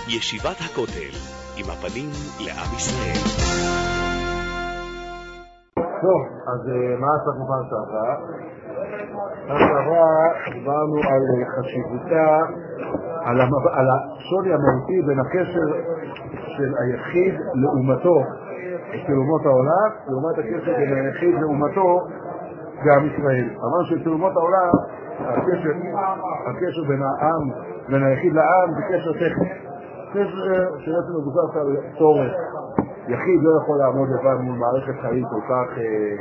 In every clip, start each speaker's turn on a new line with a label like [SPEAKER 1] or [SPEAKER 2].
[SPEAKER 1] ישיבת הכותל, עם הפנים לעם ישראל.
[SPEAKER 2] טוב, אז מה עשינו פעם שעברה? פעם שעברה דיברנו על חשיבותה, על השוני המהותי בין הקשר של היחיד לאומתו של אומות העולם, לעומת הקשר בין היחיד לאומתו גם ישראל. אמרנו שאצל אומות העולם הקשר בין העם, בין היחיד לעם, זה קשר טכני. קשר שבעצם מבוסס על צורך. יחיד לא יכול לעמוד לבד מול מערכת חיים כל כך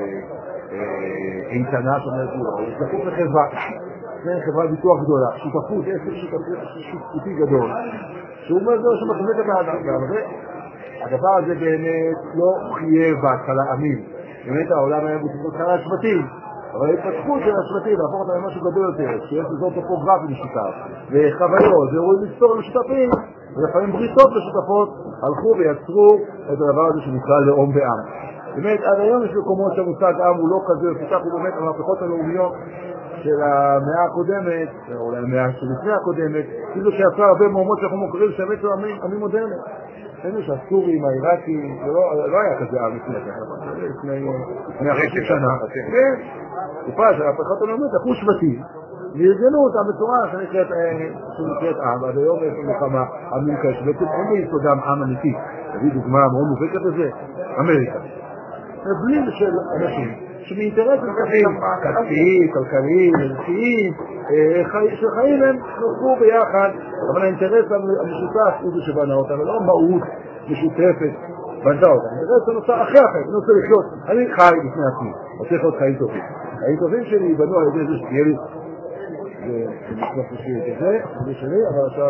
[SPEAKER 2] איתנה שאומרת לו, הוא זקוק לחברה. זה חברה ביטוח גדולה, שותפות, עסק שותפותי גדול. שהוא אומר זה שמחזק את האדם. הדבר הזה באמת לא חייב בהתחלה עמים. באמת העולם היה בהתחלה שבטים. אבל ההתפתחות של השבטים, להפוך אותם למשהו גדול יותר, שיש אזור טופוגרפי משותף, וחוויות, ואירועים היסטוריים משותפים, ולפעמים בריתות משותפות, הלכו ויצרו את הדבר הזה שנקרא לאום ועם. באמת, עד היום יש מקומות שהמושג עם הוא לא כזה, ופתח הוא באמת המהפכות הלאומיות של המאה הקודמת, או אולי המאה שלפני הקודמת, כאילו שיצרה הרבה מהומות שאנחנו מוכרים שבאמת הוא עמים מודרניים. היינו שהסורים, העיראקים, לא היה כזה עם לפני 50 שנה. תקופה של ההפכות הלאומיות, הפכו שבטים, וארגנו אותם בצורה שנקראת עם, עד היום יש לנו כמה עמים כאלה, שבעצם אין ביסודם עם אמיתי. תביא דוגמה מאוד מובהקת לזה, אמריקה. בלי של אנשים שמאינטרסים כספיים, כלכליים, ערכיים, שחיים הם נוצרו ביחד, אבל האינטרס המשותף הוא זה שבנה אותם, ולא מהות משותפת בנתה אותם. האינטרס הנושא אחרי אחר, אני רוצה לחיות, אני חי בפני עצמי, רוצה לחיות חיים טובים. החיים טובים שלי ייבנו על ידי זה שתהיה לי, זה נשמח לשאיר את זה שלי, אבל עכשיו,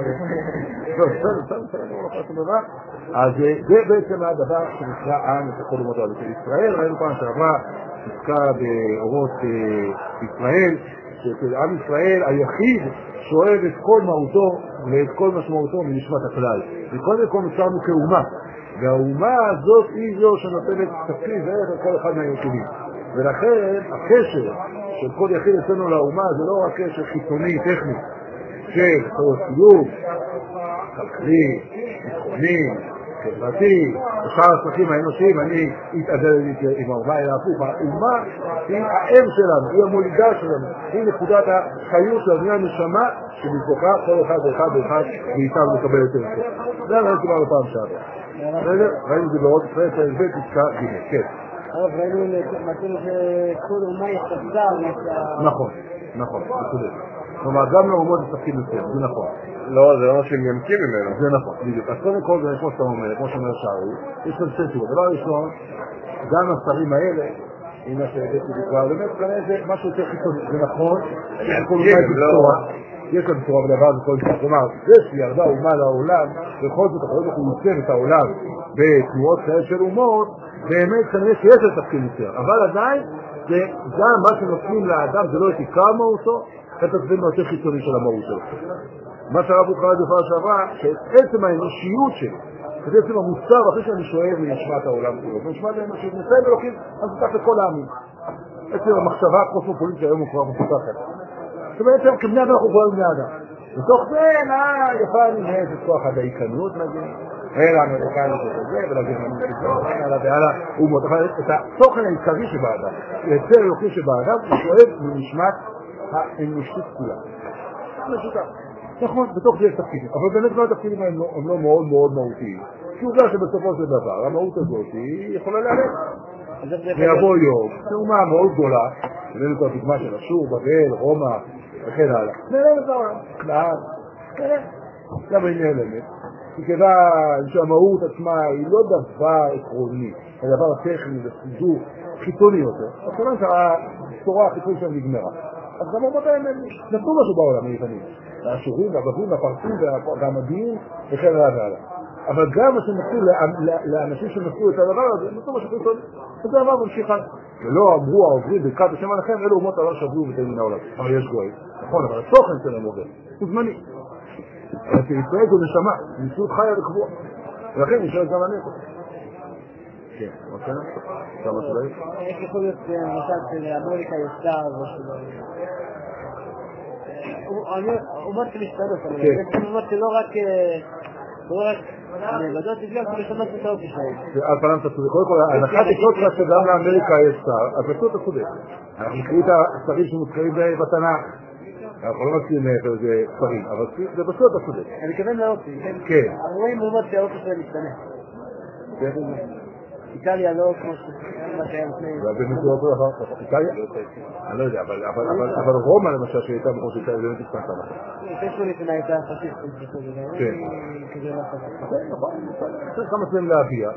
[SPEAKER 2] אז זה בעצם הדבר שנקרא עם את הכל אומות העולם של ישראל. ראינו פעם שעברה עסקה באורות ישראל, שאצל עם ישראל היחיד שואב את כל מהותו ואת כל משמעותו מנשמת הכלל. וכל מקום נוצרנו כאומה, והאומה הזאת היא זו שנותנת תפקיד וערך על כל אחד מהיחידים. ולכן הקשר של כל יחיד אצלנו לאומה זה לא רק קשר חיצוני, טכני, של סיום, כלכלי, ביטחוני, חברתי, בשאר הצרכים האנושיים, אני אתעדל עם האומה, אלא הפוך. האומה היא האם שלנו, היא המולידה שלנו, היא נקודת החיות שלנו, היא הנשמה שבתוכה כל אחד ואחד ואחד מאיתנו לקבל את זה. זה ראינו כבר בפעם שעברה. ראינו את זה באורות ישראל, פרק פסקה ג'. כן.
[SPEAKER 3] אבל ראינו מצאנו שכל אומה יחסה.
[SPEAKER 2] נכון, בסדר. כלומר, גם לאומות זה תפקיד מסוים, זה נכון.
[SPEAKER 4] לא, זה לא שהם ימקים ממנו.
[SPEAKER 2] זה נכון, בדיוק. אז קודם כל, זה כמו שאתה אומר, כמו שאומר שערי, יש קונסנטיות. הדבר הראשון, גם השרים האלה, עם מה שהבאתי בקרא, באמת כנראה זה משהו יותר חיצוני. זה נכון, יש כאן בצורה בדבר הזה כל כך. כלומר, זה שירדה אומה לעולם, בכל זאת, אחרי הוא יוצר את העולם בתנועות כאלה של אומות, באמת כנראה שיש את תפקיד מסוים. אבל עדיין, זה גם מה שנותנים לאדם, זה לא את עיקר מהותו, את הצבעים יותר חיצוני של המהות שלו. מה שהרב הוא קרא דבר שעברה, שעצם האנושיות שלו, בעצם המוסר, אחרי שאני שואב לנשמת העולם כולו, ונשמת האנושיות, נסיים אלוקים, אז נפתח לכל העמים. בעצם המחשבה הקוסמופוליטית היום הוא כבר מפותחת. שבעצם כבני אדם אנחנו כבר בני אדם. בתוך זה, יפה נמהת את כוח הדייקנות, נגיד, לאמריקאים את זה, ולגרמנים את זה, והלאה, אבל את התוכן העיקרי שבאדם, היצר אלוקי שבאדם, הוא שואב לנשמת האנושית כולה. משותף. נכון, בתוך זה יש תפקידים, אבל באמת לא התפקידים הם לא מאוד מאוד מהותיים. כי הוא יודע שבסופו של דבר, המהות הזאת היא יכולה להלך. ויבוא יום, תאומה מאוד גדולה, הבאנו את הדוגמה של אשור, בבל, רומא, וכן הלאה. נעלם את העולם. למה היא נעלמת? כי כיוון שהמהות עצמה היא לא דבר עקרוני, זה דבר טכני וסידור חיצוני יותר. אז כיוון שהתורה החיצונית שלהם נגמרה. אז גם אומות האלה נתנו משהו בעולם היוונים. האשורים והבבים והפרסים והמדיים וכן הלאה. אבל גם מה שנתנו לאנשים שנתנו את הדבר הזה, נתנו משהו חיצוני. וזה דבר ממשיך הלאה. ולא אמרו העוברים ברכת השם עליכם, אלו אומות העולם שברו ותאמין העולם. אבל יש גוי. נכון, אבל התוכן שלהם עובר. הוא זמני. אבל שישראל זו נשמה, מציאות חיה וקבועה. ולכן נשארת גם הנפש. כן, אוקיי? כמה שלהם?
[SPEAKER 3] איך יכול להיות מצב של אמריקה יוצאה הוא אומר שמשתנות, אבל הוא אומר שלא רק נאבדות בגלל לשנות את האופי שלהם.
[SPEAKER 2] על פניו אתה צודק. קודם כל, הנחת יסוד שגם לאמריקה יש שר, אז פשוט אתה צודק. אנחנו מכירים את הספרים שמוזכרים בתנ"ך. אנחנו לא מכירים איזה ספרים, אבל זה פשוט אתה צודק.
[SPEAKER 3] אני מתכוון לאופי.
[SPEAKER 2] כן.
[SPEAKER 3] אנחנו רואים ללמוד שהאופי שלהם משתנה. איטליה לא כמו שהיה לפני...
[SPEAKER 2] ובאמת זה אותו אחר, איטליה? אני לא יודע, אבל רומא למשל שהייתה כמו שאיטליה באמת השתנתה לך.
[SPEAKER 3] פשו לפני הייתה פשיסטית.
[SPEAKER 2] כן. נכון, צריך כמה סלם להביע.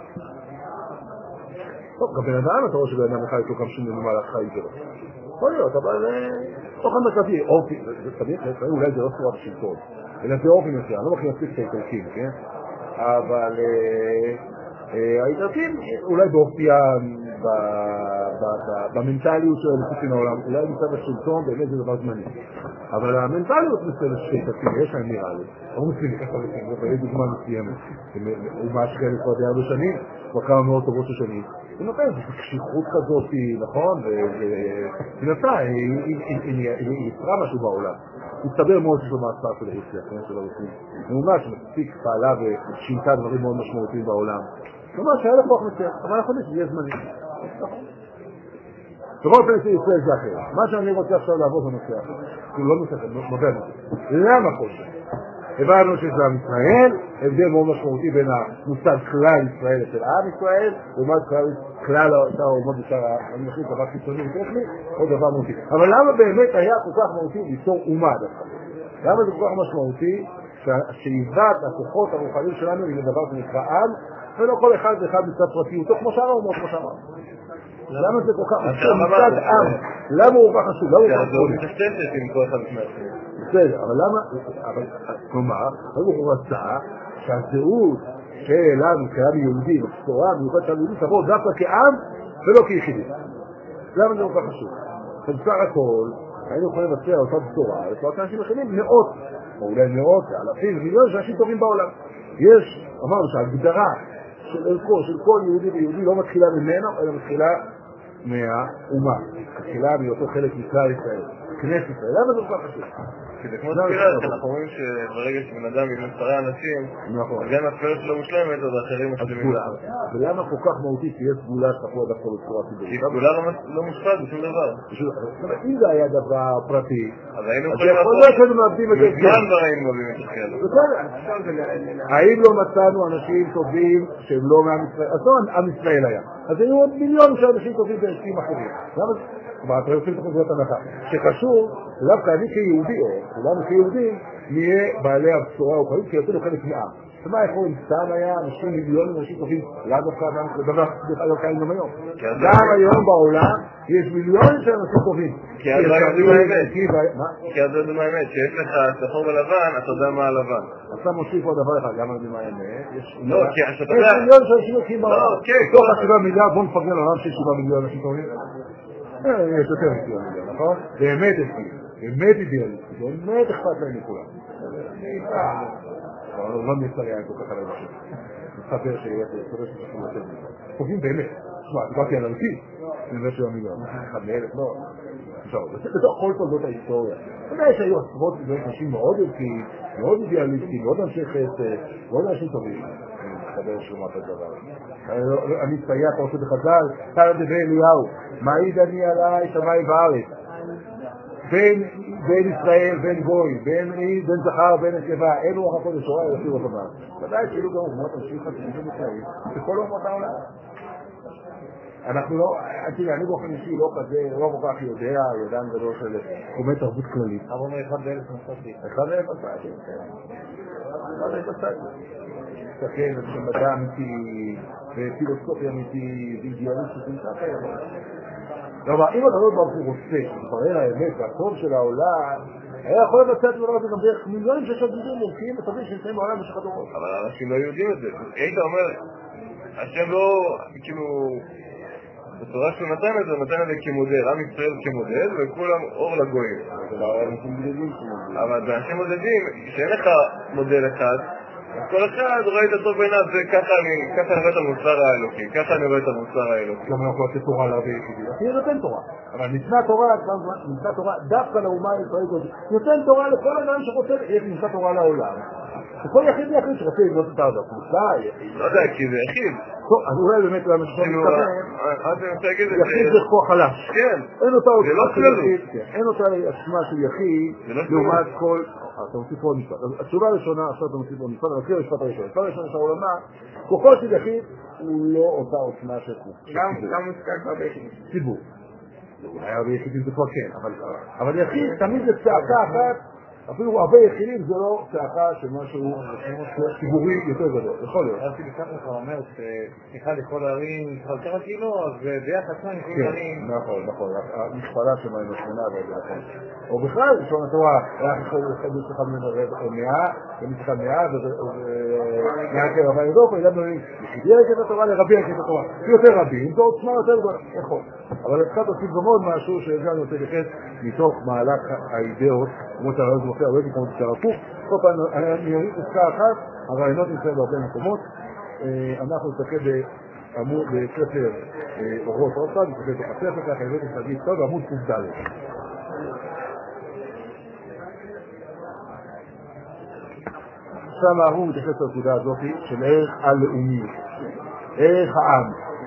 [SPEAKER 2] טוב, גם בן אדם אתה רואה שבן אדם אחד יש לו כמה שנים במהלך חיים שלו. יכול להיות, אבל תוך המרכזי, אופי, אולי זה לא צורת השלטון, אלא זה אופי מסוים, אני לא מכיר להספיק את האיטלקים, כן? אבל האיטלקים אולי באופיים, במנטליות של הלכוסים העולם, אולי מצד השלטון, באמת זה דבר זמני. אבל המנטליות מסוימת שאיטלקים, יש להם נראה לי, לא מוסים, ככה לפעמים, זה באיזה זמן מסוימת, הוא מאשכן כבר די הרבה שנים, כבר כמה מאות טובות של שנים. היא נותנת קשיחות כזאת, נכון? והיא נתנה, היא יצרה משהו בעולם. מסתבר מאוד שיש לו מעצר של היצלח, של הרוסים. היא ממש מספיק פעלה ושינתה דברים מאוד משמעותיים בעולם. ממש היה לכוח מצליח, אבל אנחנו יודעים שזה יהיה זמני. בכל פעם שישראל זה אחר. מה שאני רוצה עכשיו לעבור בנושא אחר. כאילו לא נושא אחר, מודה נושא. למה חושב? הבנו שזה עם ישראל, הבדל מאוד משמעותי בין המושג כלל ישראל של עם ישראל, לעומת כלל האומות בשאר, אני מכיר דבר חיצוני וטכני, עוד דבר מהותי. אבל למה באמת היה כל כך מהותי ליצור אומה דווקא? למה זה כל כך משמעותי שאיבת הכוחות הרוחניים שלנו היא לדבר שנקרא עם, ולא כל אחד ואחד מצד פרטיותו כמו שאר האומות, כמו שאמר. למה זה כל כך חשוב? מצד עם. למה הוא כל כך חשוב? למה הוא כל כך חשוב?
[SPEAKER 4] זה מתשתתת עם כל אחד לפני.
[SPEAKER 2] בסדר, אבל למה? כלומר, הוא רצה שהזהות שלנו כעם יהודי, הבשורה המיוחדת של יהודי, תבוא דווקא כעם ולא כיחידים. למה זה כל כך חשוב? בסך הכל, היינו יכולים לבצע אותה בשורה, לפחות אנשים אחרים מאות, או אולי מאות, אלפים, מיליון של אנשים טובים בעולם. יש, אמרנו שההגדרה של ערכו, של כל יהודי ויהודי לא מתחילה ממנו, אלא מתחילה מהאומה. מתחילה מאותו חלק מכלל ישראל, כנסת ישראל. למה זה כל כך חשוב?
[SPEAKER 4] כי זה כמו ספירה, אנחנו רואים שברגע שבן אדם עם 10 אנשים, גם הספירה שלו מושלמת, אז האחרים משלמים.
[SPEAKER 2] ולמה כל כך מהותי שיש סגולה שתפוע דווקא בצורה ציבורית?
[SPEAKER 4] כי סגולה לא מושפעת בשום דבר.
[SPEAKER 2] אם זה היה דבר פרטי,
[SPEAKER 4] אז היינו
[SPEAKER 2] יכול להיות שהיינו מאבדים את זה.
[SPEAKER 4] גם כבר היינו מאבדים את זה.
[SPEAKER 2] האם לא מצאנו אנשים טובים שהם לא מעם ישראל? אז לא עם ישראל היה. אז היו עוד מיליון של אנשים טובים בעסקים אחרים. למה זה? כלומר, אתה יוצאים את החוזרת הנחה. שחשוב, דווקא אני כיהודי, או כולנו כיהודים, נהיה בעלי הבשורה האוכלית, כי יוצאנו חלק מעם. ומה יכול אם סתם היה אנשים מיליונים אנשים טובים, לא דווקא דבר קיים גם היום. גם היום בעולם יש מיליונים של אנשים טובים.
[SPEAKER 4] כי אז לא יודעים האמת. כי אז לא יודעים האמת, שיש לך שחור ולבן, אתה יודע מה הלבן.
[SPEAKER 2] אתה מוסיף עוד דבר אחד, גם לא יודעים האמת.
[SPEAKER 4] לא, כי אתה יודע...
[SPEAKER 2] יש מיליון של אנשים טובים בעולם. תוך 7 מיליארד, בוא נפגן לעולם שיש 7 מיליון אנשים טובים. יש יותר מיליון, נכון? באמת אידיאליסטי, באמת אכפת להם מכולם. לא נצטר יין כל כך על האנשים. נספר שיש שחור יותר מיליון. טובים באמת. תשמע, דיברתי על אלפי, אני אומר 7 מיליון. 1 מ-1000, לא. בתוך כל תולדות ההיסטוריה. יש היו עשרות אנשים מאוד ערכיים, מאוד אידיאליסטיים, מאוד אנשי חסד, מאוד אנשים טובים. חבר שלומת הדבר. אני אצטייע פרשת בחז"ל, תל דבי אליהו, מעיד אני עליי שמיים וארץ. בין ישראל, בין גוי, בין זכר, בין נקבה, אין רוח הקודש הוראה יופיעו אותם. ודאי שאילו גם אומות אנשים חסידים ומסוימים, בכל אומות העולם. אנחנו לא, אני באופן אישי לא כזה, לא כל כך יודע, ידען גדול של תחומי תרבות כללית.
[SPEAKER 3] אבל אומר 1,000 מסעתי.
[SPEAKER 2] 1,000 מסעתי, כן. 1,000 מסעתי. תסתכל, ושמדע אמיתי, ופילוסופיה אמיתי, ואידיאליסטית, נמצא כאלה. כלומר, אם אתה לא ברוך הוא רוצה, מתברר האמת והטוב של העולם, היה יכול לבצע את הדבר הזה גם דרך מיליונים של שודדים מורקים וטובים שנמצאים בעולם במשך הדורות.
[SPEAKER 4] אבל אנשים לא יודעים את זה. היית אומר, השם לא, כאילו, בצורה שהוא נתן את זה, נתן את זה כמודל, עם ישראל כמודל, וכולם אור לגויים. אבל באנשים מודדים, שאין לך מודל אחד, אז כל אחד רואה את הטוב בעיניו, וככה אני רואה את המוסר האלוקי, ככה אני רואה את המוסר האלוקי.
[SPEAKER 2] גם אנחנו עושה תורה להביא יחידי, אז היא נותן תורה. אבל ניתנה תורה דווקא לאומה הישראלית, נותן תורה לכל אדם שרוצה, יש ניתנה תורה לעולם. שכל יחיד ויחיד שרוצה לבנות את הארץ.
[SPEAKER 4] לא יודע, כי זה יחיד.
[SPEAKER 2] טוב, אז אולי באמת לא משהו יחיד זה כוח חלש.
[SPEAKER 4] כן.
[SPEAKER 2] אין אותה
[SPEAKER 4] אין
[SPEAKER 2] אותה עוצמה של יחיד לעומת כל... אתה מוסיף עוד משפט. התשובה הראשונה, עכשיו אתה מוסיף עוד משפט, אבל נזכיר המשפט הראשון. המשפט הראשון של העולמה, כוחו של יחיד הוא לא אותה עוצמה של כוח.
[SPEAKER 3] גם מוזכר כבר ביחיד.
[SPEAKER 2] ציבור. אולי הרבה יחידים זה כבר כן, אבל יחיד תמיד זה צעקה אחת, אפילו הרבה יחידים זה לא צעקה של משהו ציבורי יותר גדול, יכול להיות.
[SPEAKER 5] רציתי לקחת לך אומר שסליחה לכל הערים, ככה כאילו, אז ביחד כאן כל הערים...
[SPEAKER 2] נכון, המשפלה שמה עם השמונה והזה נכון. או בכלל, לשון התורה, היה חדוש אחד מאה, ומצד אחד מאה, ומאה כרבה ידוף, וגם דברים, יחידי את התורה לרבי את התורה. יותר רבים, זו עוצמה יותר גדולה, יכול. אבל קצת עושים גם עוד משהו שגם אני רוצה להתייחס מתוך מהלך האידאות, כמו שהרעיון מופיע הרבה מקומות יותר הפוך. כל פעם אני אוריד פסקה אחת, הרעיונות נמצאים בהרבה מקומות. אנחנו נסתכל בספר אורות אורסד, נסתכל בתוך הספר, ככה הבאתי סגיב טוב, עמוד ק"ד. שם הוא מתייחס לנקודה הזאת של ערך הלאומיות, ערך העם.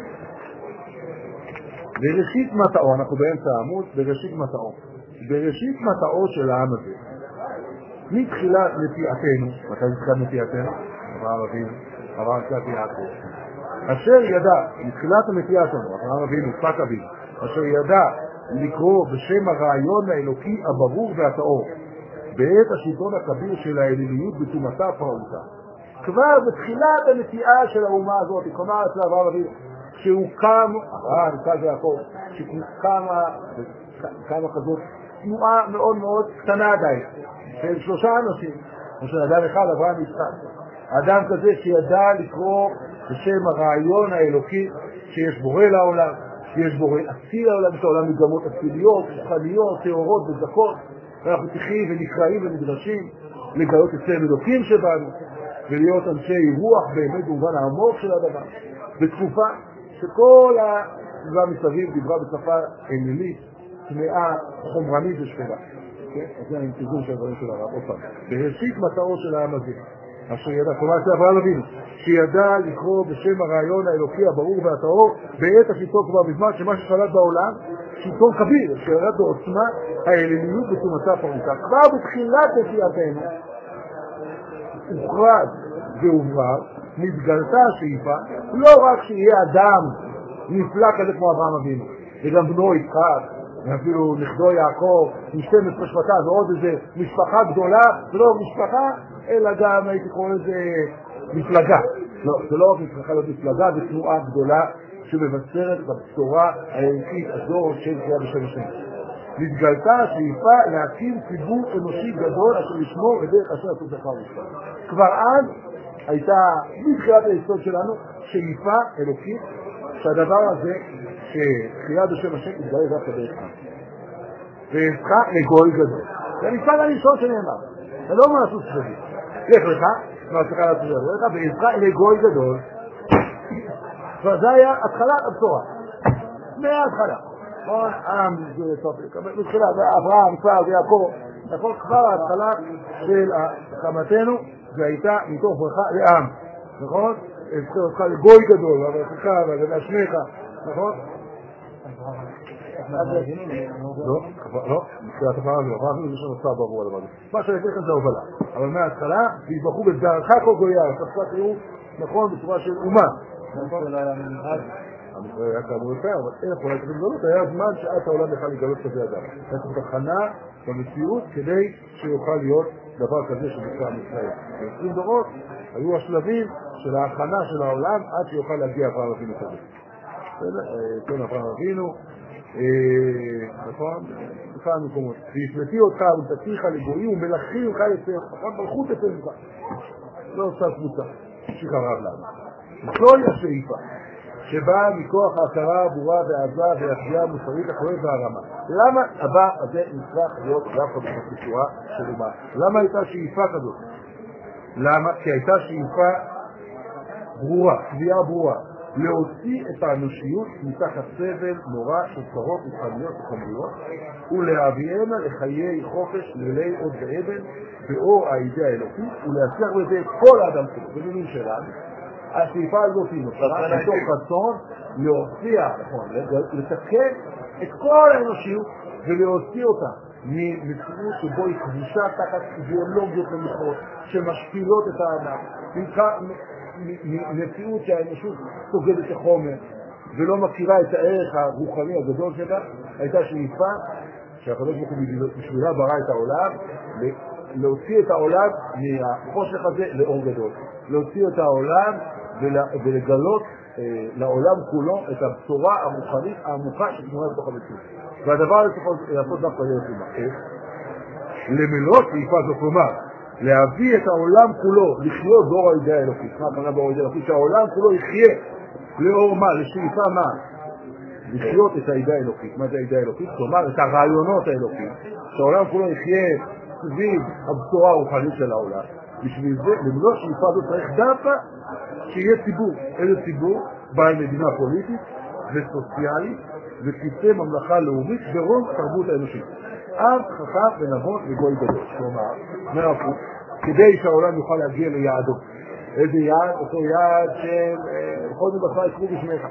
[SPEAKER 2] בראשית מטאו, אנחנו באמצע העמוד, בראשית מטאו של העם הזה, מתחילת נטיעתנו, מתי מתחילת נטיעתנו? אברהם נטיעת יעקב. אשר ידע, מתחילת הנטיעה שלנו, אברהם אבינו, יצחק אבינו, אשר ידע לקרוא בשם הרעיון האלוקי הברור והטהור, בעת השלטון הכביר של האליליות בתומתה פרעותה. כבר בתחילת הנטיעה של האומה הזאת, כלומר אצל אברהם אבינו, כשהוא קם, אברהם, יצחק ויעקב, כשהוא קמה כזאת תנועה מאוד מאוד קטנה עדיין, של 3 אנשים, כמו של אדם אחד, אברהם יצחק. אדם כזה שידע לקרוא בשם הרעיון האלוקי שיש בורא לעולם, שיש בורא אציל לעולם, יש העולם מגמות אציליות, רוחניות, טהורות וזכות, ואנחנו צריכים ונקראים ונדרשים לגלות אצלנו אלוקים שבנו, ולהיות אנשי רוח באמת במובן העמוק של הדבר. בתקופה שכל הסביבה מסביב דיברה בשפה אלילית, טמאה, חומרנית ושפלה. אז זה התרגום של הדברים של הרב. עוד פעם, בראשית מטאו של העם הזה, אשר ידע, כלומר אצל אברהם אבינו, שידע לקרוא בשם הרעיון האלוקי הברור והטהור, בעת השלטון כבר בזמן שמה ששלט בעולם, שלטון כביר, שירד בעוצמה האליליות בתומתה פרעותה. כבר בתחילת נטיעתנו, הוכרז והוברר, נתגלתה השאיפה, לא רק שיהיה אדם נפלא כזה כמו אברהם אבינו, וגם בנו יצחק, ואפילו נכדו יעקב, עם 12 שבטה ועוד איזה משפחה גדולה, ולא משפחה, אלא גם הייתי קורא לזה מפלגה. לא, זה לא רק צריכה להיות מפלגה, זה תנועה גדולה שמבשרת בבשורה הערכית הזו של קריאה בשם השם. נתגלתה השאיפה להקים ציבור אנושי גדול אשר לשמור את דרך אשר עשו זכר ושם. כבר אז הייתה מתחילת היסוד שלנו שאיפה אלוקית שהדבר הזה שקריאה בשם השם יתגלה דווקא דרך עם. והפכה לגוי גדול. זה המשפט הראשון שנאמר. זה לא משהו צדדי. לך לך, מהצלחה לצדד לך, והפכה לגוי גדול. וזה היה התחלת הבשורה. מההתחלה. נכון, עם זה סופי. מתחילה, אברהם, יצחק ויעקב. נכון, כבר ההתחלה של הקמתנו, והייתה מתוך ברכה לעם. נכון? הפכה לגוי גדול, והברכה והשמך. נכון? לא, מתחילת הפעם לא, אבל יש לנו צער ברור על הדבר הזה. מה שאני אתן לכם זה הובלה, אבל מההתחלה והתבחרו בזדעתך כל גויה, תפסה תראו נכון בצורה של אומה. המקרה היה כאמור יותר, אבל אין יכולה כזה גדולות, היה זמן שעת העולם יכל לגלות כזה אדם. היה צריך הכנה במציאות כדי שיוכל להיות דבר כזה שבקרה מישראל. 20 דורות היו השלבים של ההכנה של העולם עד שיוכל להגיע אברהם אבינו כזה. כן, אברהם אבינו, נכון? בכלל מקומות. וישמתי אותך ונתתיך לגויים ומלכים ממך יצר, נכון? מלכות יצר ממך. לא עושה קבוצה. שיחה רב לנו. זוהי השאיפה, שבאה מכוח ההכרה הברורה והאהבה והקביעה המוסרית הכואבת והרמה. למה הבא הזה נצטרך להיות דווקא בצורה של אומה? למה הייתה שאיפה כזאת? למה? כי הייתה שאיפה ברורה, קביעה ברורה, להוציא את האנושיות מתחת סבל נורא של צרות וחנויות וחמריות ולהביאנה לחיי חופש ללי עוד ואבן באור האידאה האלוקית ולהצליח בזה את כל האדם כולו. במילים שלנו השאיפה הזאת נוצרה מתוך רצון להוציע, לתקן את כל האנושיות ולהוציא אותה ממציאות שבו היא כבושה תחת אידיאולוגיות נמוכות שמשפילות את האדם, מציאות שהאנושות סוגדת לחומר ולא מכירה את הערך הרוחני הגדול שלה. הייתה שאיפה שהקדוש ברוך הוא בשבילה ברא את העולם, להוציא את העולם מהחושך הזה לאור גדול, להוציא את העולם ולגלות לעולם כולו את הבשורה הרוחנית העמוקה שתמונה בתוך המציאות. והדבר הזה צריך לעשות דווקא דרך אימה. למלות שאיפה זאת כלומר להביא את העולם כולו לחיות באור האידאה האלוקית. מה הכוונה באור האידאה האלוקית? שהעולם כולו יחיה לאור מה? לשאיפה מה? לחיות את האידאה האלוקית. מה זה האידאה האלוקית? כלומר את הרעיונות האלוקיים. שהעולם כולו יחיה סביב הבשורה הרוחנית של העולם. בשביל זה, למלות שאיפה זאת צריך דווקא שיהיה ציבור. איזה ציבור? בעל מדינה פוליטית וסוציאלית ותיצא ממלכה לאומית ברוב התרבות האנושית. עם חכם ונבון וגוי גדול. כלומר, מרפות, כדי שהעולם יוכל להגיע ליעדו. איזה יעד? אותו יעד של בכל מבצע יקרו בשמך.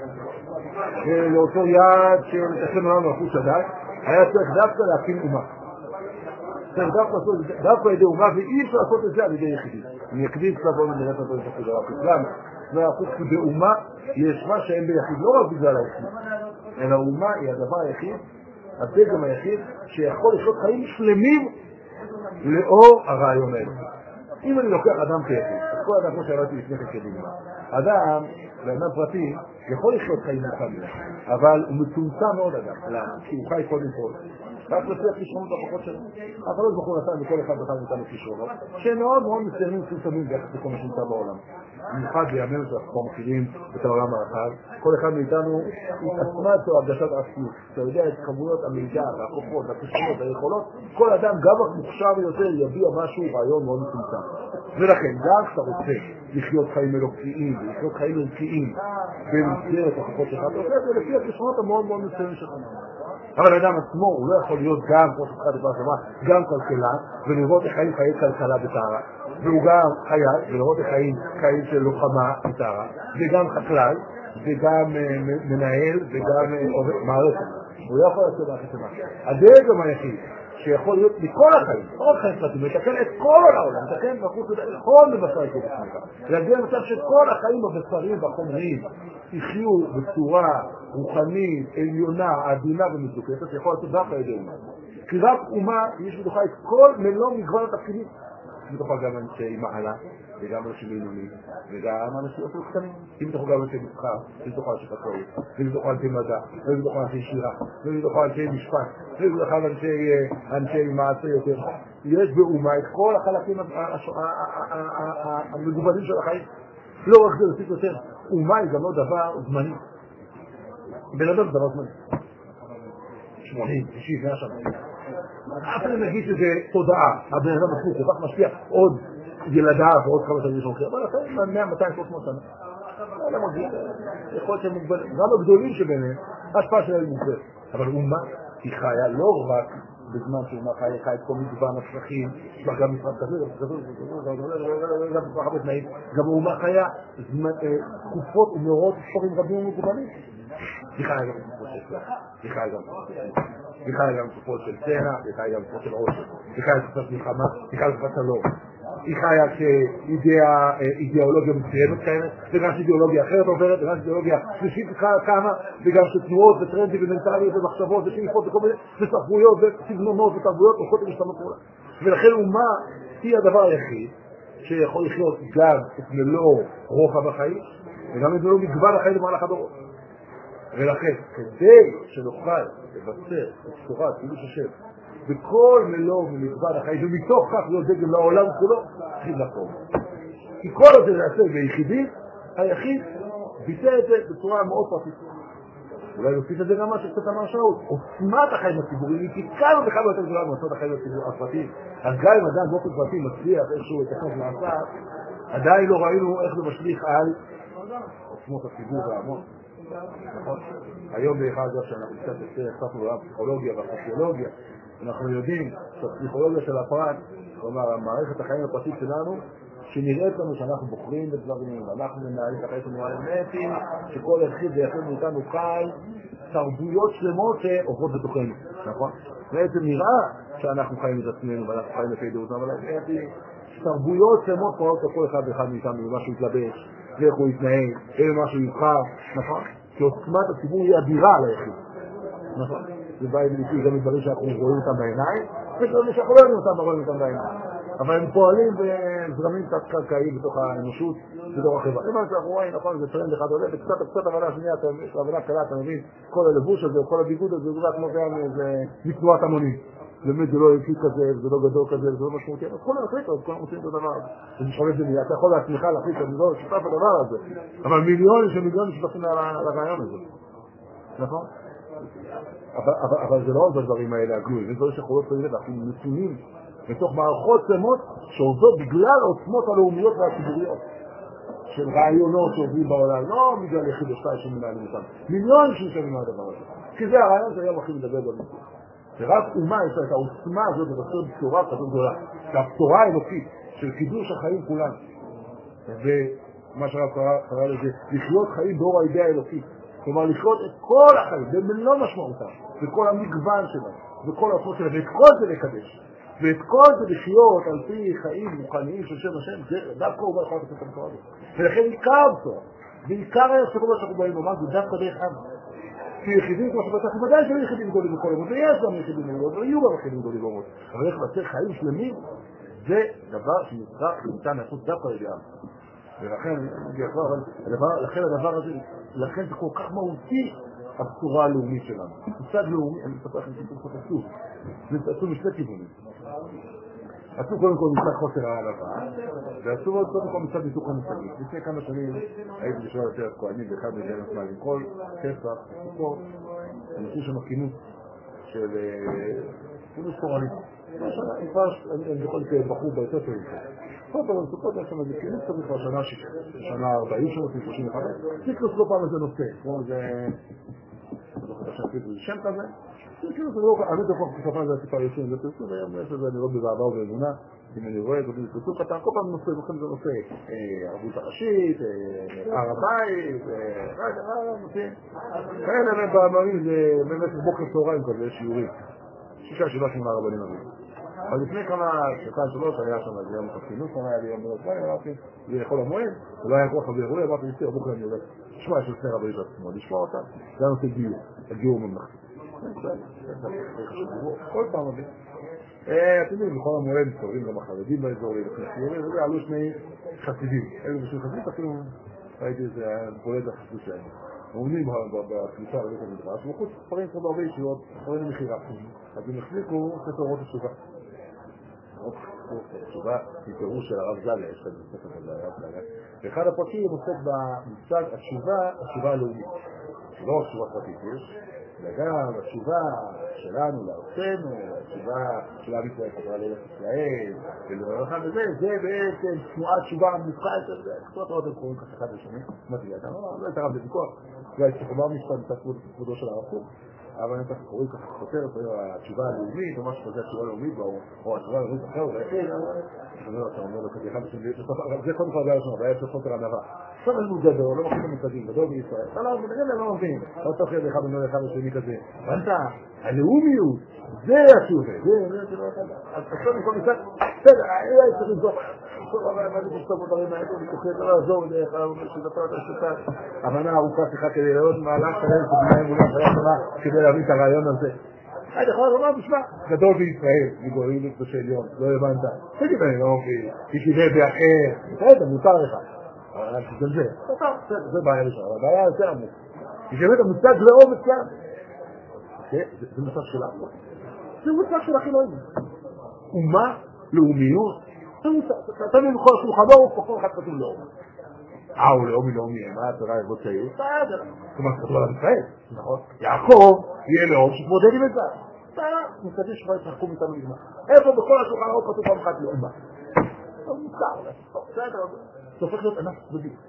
[SPEAKER 2] לאותו יעד של תשם לנו מלכות שדי, היה צריך דווקא להקים אומה. צריך דווקא על ידי אומה, ואי אפשר לעשות את זה על ידי יחידים. אני אקדים קצת בוא נדעת אותו את החודר הפסלם. מרפות, כי באומה יש מה שאין ביחיד, לא רק בגלל היחיד, אלא אומה היא הדבר היחיד, הדגם היחיד שיכול לחיות חיים שלמים לאור הרעיון האלה. אם אני לוקח אדם כיחיד, אז כל אדם כמו שאמרתי לפני כדוגמה, אדם, לאדם פרטי, יכול לחיות חיים מוכנים, אבל הוא מצומצם מאוד אדם. למה? כי הוא חי קודם כל. רק לצליח לשמור את הפחות שלו. אבל לא זכור נתן לכל אחד ואחד מאיתנו כישרונות, שהם מאוד מאוד מסוימים מצומצמים ביחס לכל מה שנמצא בעולם. במיוחד בימינו שאנחנו מכירים את העולם הרחב, כל אחד מאיתנו התעצמה אצלו הרגשת עצמיות. אתה יודע את כמויות המידע והכוחות, הכישרונות, היכולות, כל אדם גם המוכשר ביותר יביע משהו רעיון מאוד מצומצם. ולכן, גם כשאתה רוצה לחיות חיים אלוקיים ולחיות חיים ערכיים במסגרת הכוחות שלך, אתה עושה את זה לפי הכישרונות המאוד מאוד מסוימים שלך. אבל האדם עצמו הוא לא יכול להיות גם, כמו שפחד דבר שמה, גם כלכלן ולראות איך חיים חיי כלכלה בטהרה, והוא גם חייל ולראות איך חיים של לוחמה בטהרה, וגם חקלאי וגם מנהל וגם עובד מערכת. הוא לא יכול לעשות מערכת שמה. הדגם היחיד שיכול להיות מכל החיים, כל חיים פרטים, לתקן את כל העולם, לתקן בחוץ כל מבשר את עצמך, להגיע למצב שכל החיים הבשריים והחומריים יחיו בצורה רוחנית, עליונה, עדינה ומזוקפת, יכול לעשות דווקא ידי אומה. כי רק אומה יש בתוכה את כל מלוא מגוון התפקידים. יש בתוכה גם אנשי מעלה, וגם אנשי בינוניים, וגם אנשי אפילו קטנים. יש בתוכה גם אנשי מסחר, יש בתוכה אנשי חקלאות, יש בתוכה אנשי מדע, יש בתוכה אנשי שירה, יש בתוכה אנשי משפט, יש בתוכה אנשי מעשה יותר. יש באומה את כל החלקים המגוונים של החיים. לא רק זה להוסיף יותר, אומה היא גם לא דבר זמני. בן אדם זה דבר זמני. 80, 90, 100 שנה. אף אחד נגיד שזה תודעה, הבן אדם עצמו כל כך משפיע עוד ילדיו ועוד כמה שנים ראשון, אבל לפעמים 100, 200, 300 שנה. לא מרגיש, יכול להיות שהם מוגבלים. גם הגדולים שביניהם, ההשפעה שלהם מוגבלת. אבל אומה היא חיה לא רק בזמן שאומה חיה את כל מגוון הצרכים, יש בה גם משרד כזה, גם אומה חיה תקופות ומאורות ספרים רבים ומגוונים. היא חיה גם תקופות של סלח, היא חיה גם תקופות של צנע, היא חיה גם תקופות של עושר, היא חיה תקופות מלחמה, היא חיה תקופות שלום, היא חיה כאידיאולוגיה מסוימת קיימת, וגם שאידיאולוגיה אחרת עוברת, וגם שאידיאולוגיה שלישית קמה, וגם שתנועות וטרנדים ומנטליות ומחשבות ושאיפות וכל מיני ותרבויות וסגנונות ותרבויות הולכות ומשתנות כולה. ולכן אומה היא הדבר היחיד שיכול לחיות גם את מלוא רוחב החיים, וגם את מלוא מגוון החיים במהלך הדורות. ולכן, כדי שנוכל לבצר את תורת קידוש השם בכל מלוא ומגוון החיים, ומתוך כך להיות דגם לעולם כולו, צריכים לחתום. כי כל הזה נעשה ביחידים, היחיד ביטא את זה בצורה מאוד פרטית. אולי נוסיף את זה גם מה שקצת אמר שאול, עוצמת החיים הציבוריים היא כמה וכמה יותר גדולה מעוצמת החיים הפרטיים. אז גם אם אדם באופן פרטי מצליח איכשהו לתכנס לעשה, עדיין לא ראינו איך זה משליך על עוצמות הציבור וההמון. היום באחד הזה שאנחנו קצת נחשפנו לפסיכולוגיה והסוציולוגיה, אנחנו יודעים שהפסיכולוגיה של הפרט, כלומר המערכת החיים הפרטית שלנו, שנראית לנו שאנחנו בוחרים בדברים, ואנחנו מנהלים את החיים שלנו האמתיים, שכל אחד ויחד מאיתנו חי תרבויות שלמות שעוברות בתוכנו, נכון? בעצם נראה שאנחנו חיים את עצמנו ואנחנו חיים את הידעות, אבל תרבויות שלמות פועלות לכל אחד ואחד מאיתנו, במה שהוא יתלבש, ואיך הוא יתנהג, ומה שהוא יבחר, נכון? כי עוצמת הציבור היא אדירה ליחיד, נכון? זה בא לידי גם מדברים שאנחנו רואים אותם בעיניים, ודברים שאנחנו לא רואים אותם בעיניים. אבל הם פועלים בזרמים תת-קרקעיים בתוך האנושות, בתוך החברה. אם אנחנו רואים, נכון, זה טרנד אחד עולה, וקצת הבנה שנייה, הבנה קלה, אתה מבין, כל הלבוש הזה, כל הביגוד הזה, זה כמו זה מתנועת המונים. באמת זה לא ערכי כזה, זה לא גדול כזה, זה לא משמעותי, אז כל הנחליט, אז כולם עושים את הדבר הזה. זה משחולת זה מיד, אתה יכול להצליחה להחליט, אני לא שותף לדבר הזה, אבל מיליונים שותפים לרעיון הזה. נכון? אבל זה לא עוד הדברים האלה הגלויים, זה דברים שאנחנו לא צריכים לדעת, אנחנו נתונים בתוך מערכות שלמות שעובדות בגלל העוצמות הלאומיות והציבוריות של רעיונות שעובדים בעולם, לא בגלל יחיד או שתיים שמנהלים אותם, מיליון שישבים מהדבר הזה, כי זה הרעיון שהיום הכי מדבר במציאות. שרק אומה יש לה את העוצמה הזאת לבשר בשורה כזאת גדולה, שהבשורה האלוקית של קידוש החיים כולם, ומה שהרב קרא לזה, לחיות חיים באור האידאה האלוקית, כלומר לחיות את כל החיים, במלוא משמעותם, וכל המגוון שלהם, וכל העוצמות שלהם, ואת כל זה לקדש. ואת כל זה לחיות על פי חיים מוכניים של שם השם, זה דווקא הוא בא לחיות את המקום הזה. ולכן עיקר אותו, ועיקר הסיפור שאנחנו באים לומר, זה דווקא דרך עם. כי יחידים כמו שבטח, ודאי שלא יחידים גדולים בכל עמוד, ויש גם יחידים גדולים, ויהיו גם יחידים גדולים בעמוד. אבל איך לבצע חיים שלמים, זה דבר שנצטרך וניתן לעשות דווקא על ידי עם. ולכן, לכן הדבר הזה, לכן זה כל כך מהותי, הבשורה הלאומית שלנו. מצד לאומי, אני מספר לכם סיפור קצת עצוב. זה עצוב משני כיוונים. עצוב קודם כל מצד חוסר העלבה, ועצוב עוד קודם כל מצד ניתוק המושגים. לפני כמה שנים הייתי בשביל יותר כהנים באחד מגן עצמם עם כל פסח, סוכות, אנשים שם כינוס של כינוס קורלי. אני יכול לקרוא בחור ביותר טוב. כל פעם סוכות יש שם איזה כינוס כזה כבר שנה 40 שנות, 35. תקלוס לא פעם איזה נושא, כמו איזה שם כזה. אני דווקא כספה על זה הסיפה יוצאים, זה פרסום, והיום יש לזה לראות בבעבר ובאמונה, אם אני רואה, זה פרסום קטן, כל פעם נושא, וכן זה נושא, ערבות הראשית, הר הבית, נושאים. כאלה במאמרים, זה באמת בוקר צהריים כזה, שיעורים. 6-7 רבנים אביב. אבל לפני כמה, 2-3 היה שם, זה יום חסינות, היה לי יום מרצבני, אמרתי, זה יכול המועד, ולא היה כוח אווירולי, אמרתי, נסתיר, בוקר אני הולך, לשמוע יש לפני רבי עצמו, לשמוע אותה, זה היה נושא גיור, הגיור ממלכתי. כל פעם אביב. אתם יודעים, בכל המועד מסתובבים גם החרדים באזור, וזה עלו שני חסידים. אלו בשביל חסידים, אפילו ראיתי איזה בולד החסידות שלהם. עומדים בכניסה לבית המדרש, ובחוץ ספרים כבר בהרבה ישיבות, ספרים למכירה. אז הם החזיקו ספר אורות התשובה. אורות התשובה היא פירוש של הרב זליה, יש כאן ספר של הרב זליה. ואחד הפרקים עוסק במושג התשובה הלאומית. שלא רק תשובה פרטית יש, וגם התשובה שלנו לארצנו, התשובה של עם ישראל חזרה לארץ ישראל, ולרווחה וזה, זה בעצם תנועת תשובה המובחת, קצת עוד הם קוראים ככה אחד לשני, מתי אתה לא הייתה רב בוויכוח, לא הייתי חומר משפט מצד כבודו של הרב קוק, אבל אני ככה קוראים ככה חותר, התשובה הלאומית, או משהו כזה, התשובה הלאומית, או התשובה הלאומית אחר, אתה אומר לו כזה אחד לשני, זה קודם כל היה ראשון, והיה של חוסר ענווה. עכשיו יש לנו גדול, לא מכיר במושגים, גדול בישראל. אתה לא מבין, לא תוכל לך בנוי אחד לשני כזה. ואתה, הלאומיות, זה התשובה, אז עכשיו מכל מצד, בסדר, היה צריך לבדוק, מה זה תשתוב בדברים האלה, אני תוכל לא לעזור דרך שדפת השתת, הבנה ארוכה שיחה כדי לראות מהלך שלהם, שביניים מולה חיה שמה, כדי להבין את הרעיון הזה. אני יכול לומר, תשמע, גדול בישראל, מגורים לקדושי עליון, לא הבנת, תגיד אני לא מבין, תשמע באחר, בסדר, מותר לך. אבל זה בעיה ראשונה, אבל הבעיה יותר עמוק. היא שבאמת המושג לאום אצלם. זה מושג שלנו. זה מושג של החילונים. אומה, לאומיות, זה מושג. אתה מבין בכל שולחנו, פחות אחד כתוב לאום. הוא לאומי, מה אתה ראה בו צעיר? בסדר. זאת אומרת, כתוב על ישראל, נכון? יעקב יהיה לאום שתמודד עם את זה. אתה מסתכל שכבר ישחקו מאיתנו לגמר. איפה בכל השולחנו כתוב פעם אחת לאומה? זה מושג. בסדר. זה הופך להיות ענף צדדי.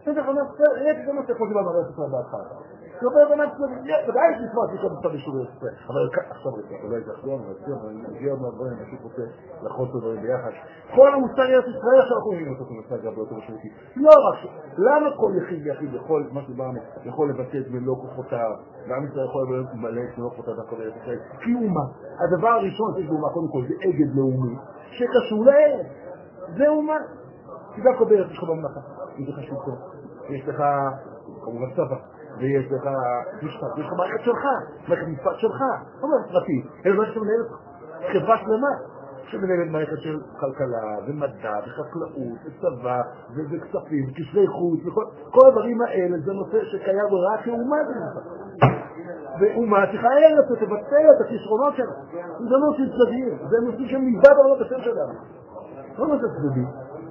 [SPEAKER 2] זה אומר, יש גם נושא חוזים על מערכת ישראל בהתחלה. זה אומר, ודאי יש מצוות שכם בצד אישור ישראל. אבל עכשיו אולי זה אחזור, אני מגיע מהדברים, אני רוצה לחוץ דברים ביחד. כל המושג ארץ ישראל שאנחנו רואים אותו כמושג הרבה יותר משמעותי. לא רק ש... למה כל יחיד יכול, מה שדיברנו, יכול לבטא את מלוא כוחותיו, ועם ישראל יכול למלא את מלוא כוחותיו והכל ארץ ישראל? כי אומה. הדבר הראשון שיש באומה, קודם כל, זה אגד לאומי, שקשור לארץ. זה אומה. כי דווקא בארץ יש לך במלאכה. אם זה חשוב טוב. יש לך, כמובן צבא, ויש לך משפט, ויש לך מערכת שלך, מערכת משפט שלך, לא מערכת פרטית, אלא מערכת שמנהלת חברה שלמה, שמנהלת מערכת של כלכלה, ומדע, וחקלאות, וצבא, וכספים, וקשרי חוץ, וכל הדברים האלה זה נושא שקיים רק כאומה בנושא. ואומה צריכה ארץ ותבצע את הכישרונות שלה. זה נושא צדיר, זה נושא שמלבד העולם בשם שלנו. לא נושא צדדי.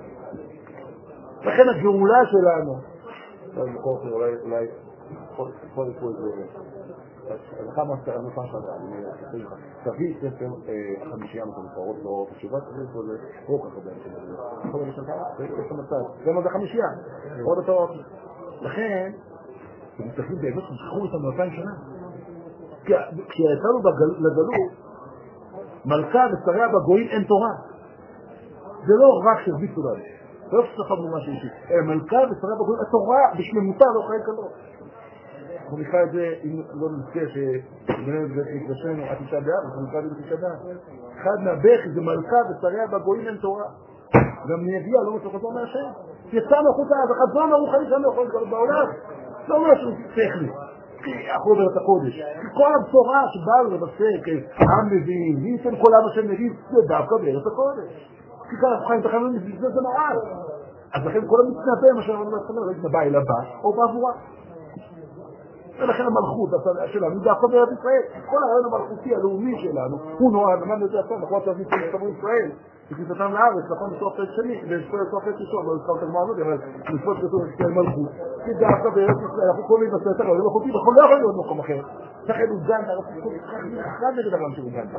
[SPEAKER 2] לכן הגאולה שלנו, אולי יכול לקרוא את זה, אז כמה נושא שלנו, תביא ספר חמישייה מתמפרות לא תשובה, זה רוק החבר שלנו, זה מה זה חמישייה, עוד התאות. לכן, ומסתכלים באמת שזכרו אותנו 2000 שנה. כשיצאנו לגלות, מלכה ושריה בגויים אין תורה. זה לא רק שהרביצו לנו. לא שסחבנו משהו אישי. מלכה ושריה בגויים, התורה בשלמותה לא חיים כזאת. אנחנו נקרא את זה, אם לא נזכה שבננו את זה נקרשנו, עד תשעה באב, אנחנו נקרא את זה בתשעה באב. אחד מהבכי זה מלכה ושריה בגויים אין תורה. גם נביאה לא מצליחתו מהשם. יצאנו החוצה, וחזון הרוחני שלנו יכול להתגלות בעולם. לא אומר שהוא טכני. כי אנחנו עובר את הקודש. כל הבשורה שבאנו לבשר, כעם מבין, ויתן כל עם השם מבין, זה דווקא בארץ הקודש. כי כאן אנחנו חיים תחנו מזה, זה נורא. אז לכן כל המצנבא, מה שאנחנו מתחבר, זה מתנבא אל הבא, או בעבורה. ולכן המלכות שלנו, דווקא בארץ ישראל. כל הרעיון המלכותי הלאומי שלנו, הוא נורא, למדנו את זה עכשיו, אנחנו עכשיו נמצאים לסתמו ישראל. וכניסתם לארץ, נכון, בסוף פרק שני, בסוף פרק ראשון, לא הזכרת גמרנו, אבל בסוף כתוב ישראל מלכות. כי דווקא בארץ ישראל, אנחנו קוראים בסרט הרעיון המלכותי, אנחנו לא יכולים להיות מקום אחר. לכן הוא גן, אחד נגד הרעיון שהוא גן.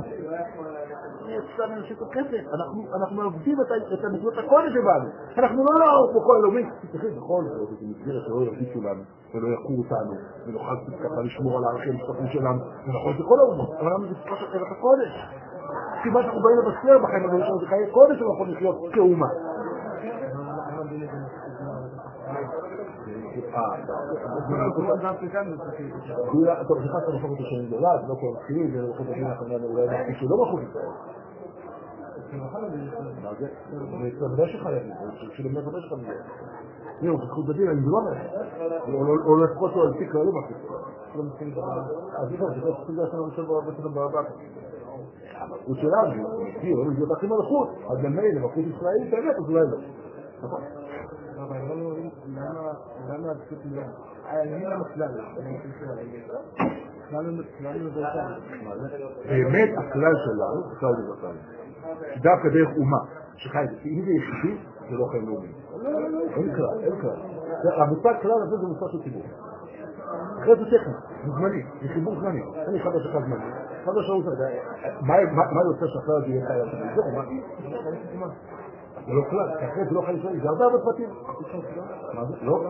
[SPEAKER 2] אנחנו מעבדים את המצוות הקודש שבנו. אנחנו לא נערוך פה כל אלוהים. תתחיל בכל זאת, זה מסגרת שלא ירגישו לנו, ולא יקרו אותנו, ונוכל ככה לשמור על הערכים המשותפים שלנו. ונכון, זה כל האומות, אבל למה זה פשוט ארץ הקודש? כי מה שאנחנו באים לבשר בחיים הגדולים שלנו זה חיי קודש שלא יכול לחיות כאומה. טוב, נכנסת לחוק השני גדולה, זה לא כל התחילים, זה לחוק השני האחרונה אולי נחכי שהוא לא בחוק ישראל. זה בדי שחייבים, זה באמת בדי שחייבים. זהו, זה זכות בדין, אני לא אומר. או לא לפחות לו על פי כללים אחרי. אז איפה, זה חושב שלנו בסדר ברבק. הוא שלנו, הוא מגיע הכי מלכות, אז במילא, מלכות ישראלית, באמת, אז אולי לא. נכון?
[SPEAKER 3] אבל אני לא מבין למה הדפות מילה. אני לא מכלל.
[SPEAKER 2] באמת הכלל שלנו, הכלל זה בכלל. דווקא דרך אומה, שחי, אם זה יחידי, זה לא חיים לאומיים. אין כלל, אין כלל. המושג כלל הזה זה מושג של ציבור. אחרי זה טכני, זה זמני, זה חיבור זמני. אני חדש אחד זמני. חדש ראו זה, מה יוצא שהכלל הזה יהיה חייב? זהו, מה? זה לא כלל, כי אחרי זה לא חייב ישראל, זה הרבה פרטים. מה זה? לא?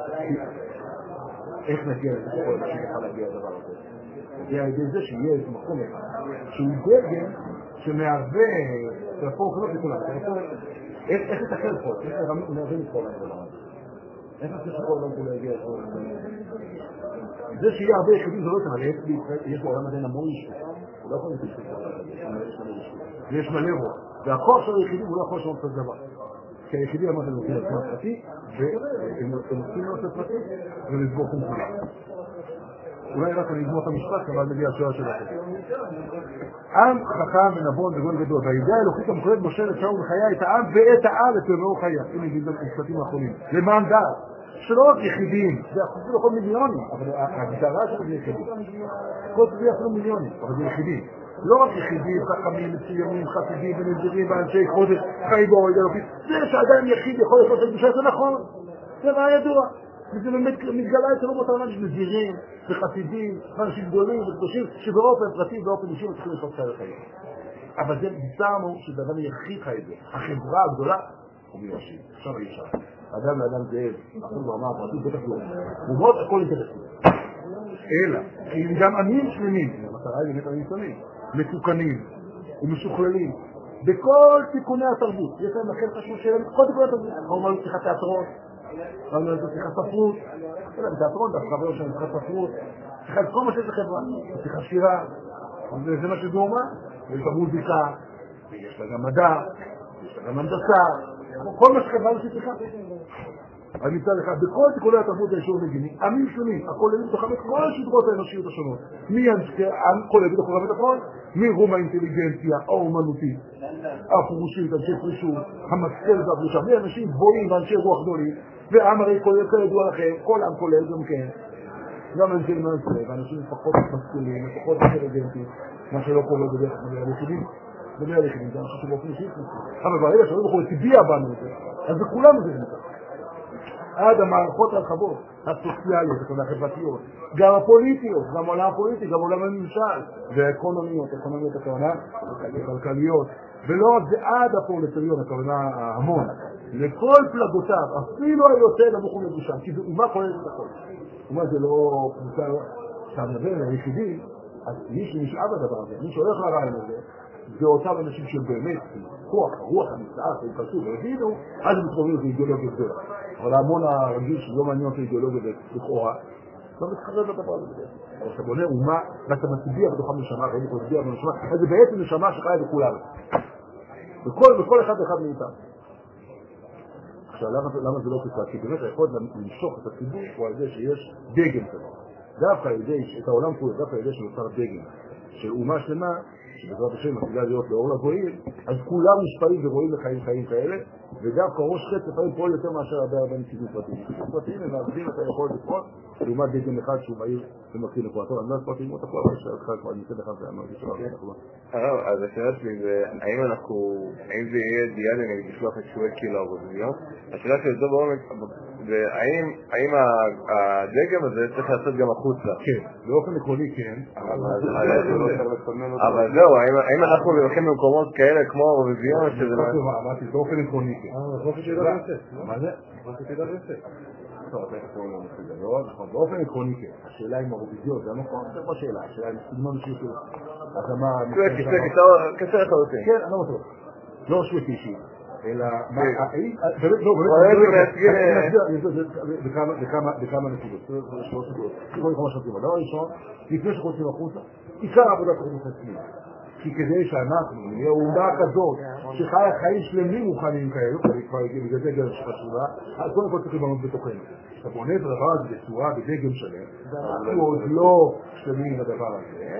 [SPEAKER 2] איך נגיע לזה שיוכל להגיע הדבר הזה? זה על ידי זה שיהיה איזה מקום אחד, שהוא דגם שמהווה, תרפור חנות לכולם, איך לתקל פה? איך להבין את כל הדבר הזה? איך שכל העולם כולה יגיע לכל העולם? זה שיהיה הרבה יחידים זה לא תמלא, יש בעולם עדיין המון אישו, הוא לא יכול להתחיל ויש מלא רוב, והכוח של היחידים הוא לא יכול לשנות את הדבר, כי היחידים אמרת לנו כדי עצמם פרטי, והם נותנים לו את פרטי ולסבור כמובן. אולי רק אני אגמור את המשפט, אבל מגיע השאלה שלכם. עם חכם ונבון וגול גדול, והידיעה האלוקית המחולת משה לשאול וחייה את העם ואת הארץ למאור חיה. הנה נגיד המשפטים האחרונים. למען דעת. שלא רק יחידים, זה אפילו לכל מיליונים, אבל ההגדרה שלו זה יחידים. כל זה אפילו מיליונים, אבל זה יחידים. לא רק יחידים, חכמים, מצוינים, חסידים ונזירים ואנשי חודש, חיים באוהד אלוקית. זה שעדיין יחיד יכול לעשות את הקדושה, זה נכון. זה רע ידוע. וזה באמת מתגלה אצל אומות העולם של נזירים וחסידים ואנשים גדולים וקדושים שבאופן פרטי ובאופן אישי צריכים לחיות חי לחיים. אבל זה ביצרנו שדבר יחיד חי את זה. החברה הגדולה הוא מיואשים. עכשיו אי אפשר. אדם לאדם זאב, אנחנו ברמה הפרטית בטח לא, וברות הכל אינטרסים. אלא, כי הם גם עמים שלמים, המטרה היא באמת עמים שלמים, מתוקנים ומשוכללים, בכל תיקוני התרבות, יש להם לכן חשוב שלהם, כל תיקוני התרבות, אנחנו אומרים צריכת תיאטרון, אנחנו אומרים צריכת ספרות, בתיאטרון דווקא חבר שלהם צריכת ספרות, צריכת כל מה שזה חברה, צריכת שירה, זה מה שזה אומר, יש לה מוזיקה, יש לה גם מדע, יש לה גם הנדסה, כל מה שחברה היא צריכה. אני מצא לך, בכל תיקוני התרבות האישור מגיני, עמים שונים, הכוללים בתוכם את כל השדרות האנושיות השונות, כולל בתוך הביטחון, מרום האינטליגנציה, האומנותית, הפרושית, אנשי פרישות, המשכיל והפרישה, מאנשים גבוהים ואנשי רוח גדולים, ועם הרי כידוע לכם, כל עם כולל גם כן, גם אנשי מנסה, ואנשים פחות משכילים, פחות אינטליגנטים, מה שלא קורה בדרך כלל יחידים, בדרך יחידים, זה אנשים שבאופן אישית, אבל ברגע שלא יכול להצביע בנו את זה, אז בכולנו זה נמצא. עד המערכות הרחבות, הסוציאליות, החברתיות, גם הפוליטיות, גם עולם הפוליטי, גם עולם הממשל, והאקונומיות, אקונומיות הכוונה, כלכליות, ולא רק זה עד הפרולטריון, הכוונה ההמון, לכל פלגותיו, אפילו היותר נמוך ומדושן, כי מה כולל את הכל? ומה זה לא קבוצה, שהמדבר היחידי, אז מי שנשאר בדבר הזה, מי שהולך לרעיון הזה, זה אותם אנשים שבאמת, כוח, הרוח המצאה, הם קשו והבינו, אז הם מתחברים את האידיאולוגיה גדולה. אבל ההמון הרגיל שלא מעניין את האידיאולוגיה לכאורה, לא מתחרב לדבר הזה. אבל אתה בונה אומה, ואתה מצביע בתוכה משמה, ואתה מצביע במשמה, אז זה בעצם משמה שחיה בכולנו. בכל אחד ואחד מאיתם. עכשיו, למה זה לא ככה? כי באמת היכולת למשוך את הציבור הוא על זה שיש דגם כזה. דווקא על ידי, את העולם כולו, דווקא על ידי שנוצר דגם של אומה שלמה, שבעזרת השם מתחילה להיות לאור לגויים, אז כולם מושפעים ורואים לחיים כאלה, ודווקא ראש חץ לפעמים פועל יותר מאשר הרבה נציגים פרטיים. פרטיים הם מאבדים את היכולת לפעול, לעומת דגם אחד שהוא מהיר ומתחיל לפועתו. אני לא אספרתי ללמוד הכל, אבל יש לך כבר ניסד אחד ואמרתי שלא אנחנו לא.
[SPEAKER 4] אז השאלה שלי זה, האם זה יהיה דיאלי נגיד לשלוח את שואקי לאירוויזיון? השאלה שלי זו בעומק, האם הדגם הזה צריך לעשות גם החוצה?
[SPEAKER 2] כן, באופן עקרוני כן.
[SPEAKER 4] אבל זהו, האם אנחנו הולכים במקומות כאלה כמו אירוויזיון שזה לא...
[SPEAKER 2] אמרתי, באופן עקרוני כן. מה זה? באופן עקרוני כן. השאלה אם האירוויזיון זה המקום, זה לא שאלה, השאלה אם סגנון אישי שלו.
[SPEAKER 4] קצר לך אותי.
[SPEAKER 2] כן, אני לא בטוח. לא שוויתי אישי. אלא, בכמה נקודות, שלוש נקודות. דבר ראשון, לפני שחוצים החוצה, עיקר העבודה צריך להתעצמי. כי כדי שאנחנו נהיה אומה כזאת, שחיה חיים שלמים מוכנים כאלו, כבר בגלל זה דרך שחשובה, אז קודם כל צריך לבנות בתוכנו. אתה בונה את הדבר הזה בצורה, בדגם שלם, אנחנו עוד לא שלמים לדבר הזה,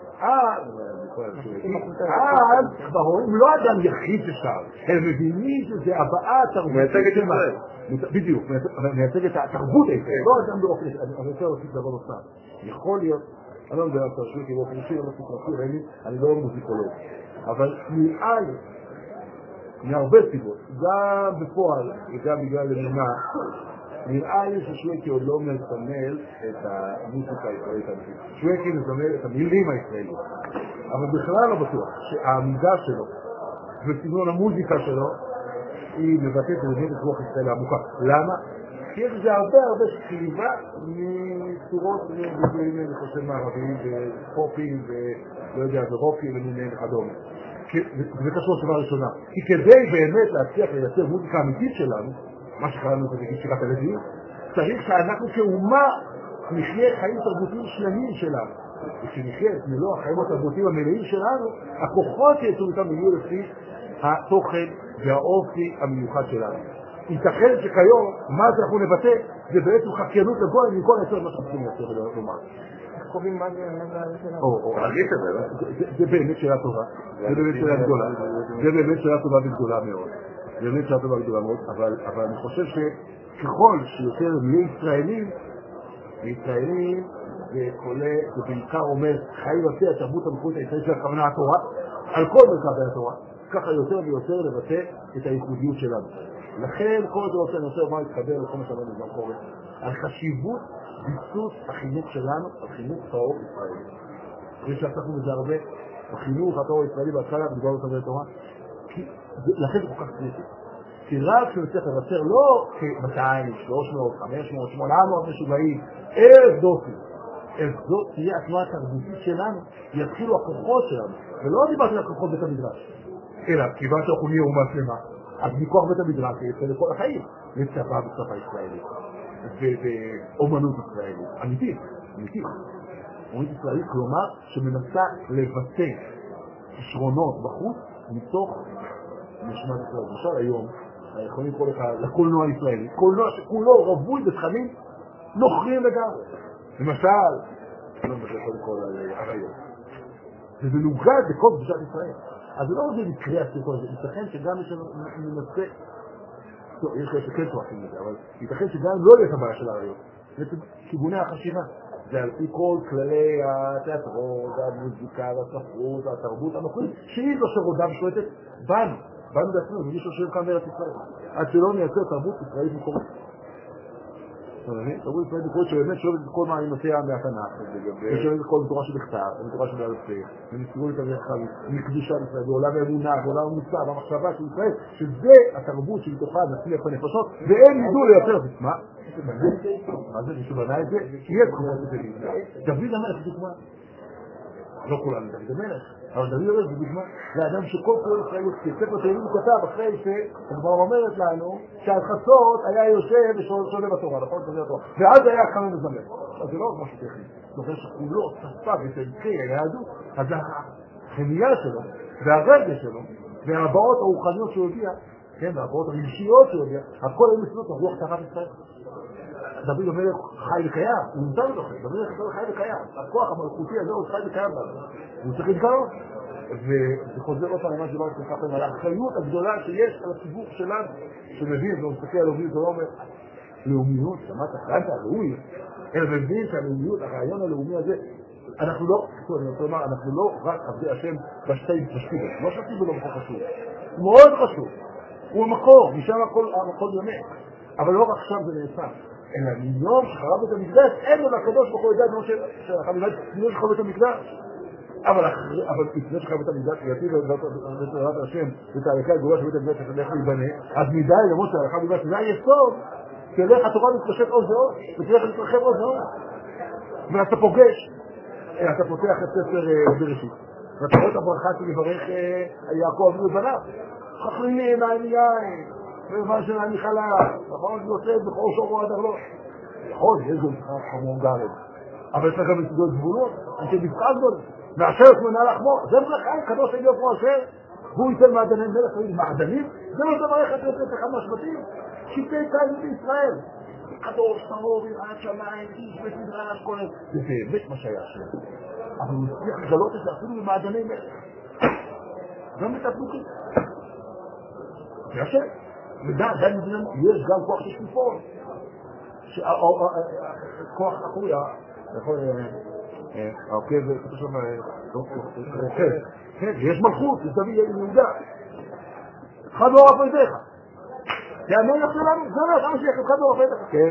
[SPEAKER 2] בהורים לא אדם יחיד ששר, הם מבינים שזה הבאה התרבותית.
[SPEAKER 4] מייצג את ישראל.
[SPEAKER 2] בדיוק, מייצג את התרבות הישראל, לא אדם באופן, אני רוצה להוסיף דבר נוסף. יכול להיות, אני לא מדבר על תרשות, באופן אישי, אני לא מוזיקולוג, אבל נראה לי, מהרבה סיבות, גם בפועל וגם בגלל אמונה, נראה לי ששוויקי עוד לא מסמל את המוזיקה הישראלית. שוויקי מסמל את המילים הישראליות, אבל בכלל לא בטוח שהעמידה שלו וסגנון המוזיקה שלו היא מבטאת ובאמת את רוח ישראל העמוקה. למה? כי יש לזה הרבה שכיבה מצורות וביטויים, אני חושב, מערביים ופופים ולא יודע, ורופים ומיניהם וכדומה. זה קשור לשאלה ראשונה. כי כדי באמת להצליח לייצר מוזיקה אמיתית שלנו, מה שקראנו זה בגיל שירת הלווים, צריך שאנחנו כאומה נחיה חיים תרבותיים שלמים שלנו. וכשנחיה את מלוא החיים התרבותיים המלאים שלנו, הכוחות שיצאו איתם יהיו לפי התוכן והאופי המיוחד שלנו. ייתכן שכיום, מה שאנחנו נבטא, זה בעצם חקיינות לגוי מכל היצר מה שאנחנו צריכים לייצר ולומר.
[SPEAKER 3] איך קובעים מה זה
[SPEAKER 2] זה באמת שאלה טובה, זה באמת שאלה גדולה, זה באמת שאלה טובה וגדולה מאוד. זה באמת שאלה טובה וגדולה מאוד, אבל אני חושב שככל שיותר נהיה ישראלים, זה בעיקר אומר חיים לפי התרבות המקורית הישראלית של הכוונה התורה, על כל מרכזי התורה, ככה יותר ויותר לבטא את הייחודיות שלנו. לכן כל זה רוצה נושא מה להתחבר לכל מה שאמרנו גם קורא, על חשיבות ביסוס החינוך שלנו, על חינוך טהור ישראלי. יש שעסקנו בזה הרבה, החינוך הטהור הישראלי בהתחלה בדבר לתלמודי תורה, לכן זה כל כך קריטי. כי רק שנצטרך לבצר לא כ-200, 300, 500, 800 משוגעים, אלף דופי. זאת תהיה התנועה התרבותית שלנו, יתחילו הכוחות שלנו, ולא דיברתי על הכוחות בית המדרש, אלא כיוון שאנחנו נהיה אומה שלמה, אז מכוח בית המדרש יצא לכל החיים, לצבא בשפה ישראלית, ואומנות ישראלית, אמיתית, אומנות ישראלית, כלומר שמנסה לבטא כישרונות בחוץ מתוך נשמת ישראל. למשל היום, יכולים לקרוא לך לקולנוע הישראלי, קולנוע שכולו רווי בתכנים נוכרים לגמרי. למשל, לא מדבר קודם כל על הרעיון. זה מנוגד בכל קדושת ישראל. אז זה לא רק במקרה הסרטון הזה, ייתכן שגם יש לנו מנסה, טוב, יש כאלה שכן צורכים את זה, אבל ייתכן שגם לא יהיה את הבעיה של הרעיון. זה כיווני החשיבה. זה על פי כל כללי התיאטרון, המוזיקה, הספרות, התרבות המקורית, שהיא זו שרודה ושולטת בנו בעצמנו, ומי שיושב כאן בארץ ישראל. עד שלא נייצר תרבות ישראלית מקומית. תרבות ישראלית מקומית שבאמת שואלת את כל מעיינותיה מהתנ"ך, ושואלת את כל מתורה שבכתב, ומתורה שבעל פה, ומסתכלו את המרחב, מקדושה לישראל, בעולם האמונה, בעולם המוסר, במחשבה של ישראל, שזה התרבות שמתוכה נצליח בנפשות, והם ידעו לייצר את זה. מה זה? מישהו בנה את זה? שיהיה תחומת את זה לישראל. דוד המלך זה דוגמה. לא כולנו דוד המלך, אבל דוד המלך זה דוגמה. זה אדם שכל כלל ישראל ספר תהילים הוא כתב אחרי שכבר אומרת לנו שעל חצות היה יושב ושונה בתורה, נכון? ואז היה חמם מזמר. אז זה לא רק משהו טכני. זאת אומרת שכולו צפה ותלכי היהדות, אז החמיה שלו והרגש שלו והבאות הרוחניות שהוא הגיע, כן, והבאות הרגשיות שהוא הגיע, הכל היו מסתנות לרוח תחת ישראל. דוד המלך חי וקיים, הוא נמצא בתוכו, דוד המלך חי וקיים, הכוח המלכותי הזה הוא חי וקיים לנו, הוא צריך להתקרוב. וזה חוזר אותה למה שבא לספר על האחריות הגדולה שיש על הציבור שלנו, שמבין ומסתכל על לאומיות, זה לא אומר לאומיות, שמעת אחרת הלאומי, אלא מבין שהלאומיות, הרעיון הלאומי הזה, אנחנו לא רק עבדי השם בשתי מתפשטים, לא שתים ולא בכך חשוב, הוא מאוד חשוב, הוא המקור, משם הכל יונק, אבל לא רק שם זה נעשה. אלא מיום שחרב את המקדש, אין לו לקדוש ברוך הוא ידע כמו מיום שחרב את המקדש. אבל לפני שחרב את המקדש, יטיב לדעת השם ותהליכי הגבורה של בית המקדש שתלך להיבנה, אז מדי למרות שהלכה המקדש, זה היסוד, תלך התורה מתפשט עוד ועוד, ותלך להתרחב עוד ועוד. ואתה פוגש, אתה פותח את ספר בראשית, ואתה רואה את הברכה שמברך יעקב ובניו. חכליני מעין יין. ומה שאני חלב, נכון? יוצא בכל שור ועד ארלו. נכון, יש גם חמון גרד. אבל יש לך גם מסגות גבולות, אנשי מבחר גדול. מאשר את מנה לחמו, זה ברכה, קדוש עליון כמו אשר, והוא ייתן מעדני מלך, מעדנים, זה לא תברך את זה אחד מהשבטים, שבטי קיימים בישראל. קדוש, סמור, יראת שמיים, איש בית מדרש, כל זה. זה באמת מה שהיה שם. אבל הוא הצליח לגלות את זה אפילו במעדני מלך. גם בתפלוקים. זה השם. יש גם כוח של שקיפות, כוח אחורי, יש מלכות, יש דוד יהודה, אחד לא רב ידיך, זה המלך שלנו, זה אומר, כמה שיש אחד לא רב ידיך, כן,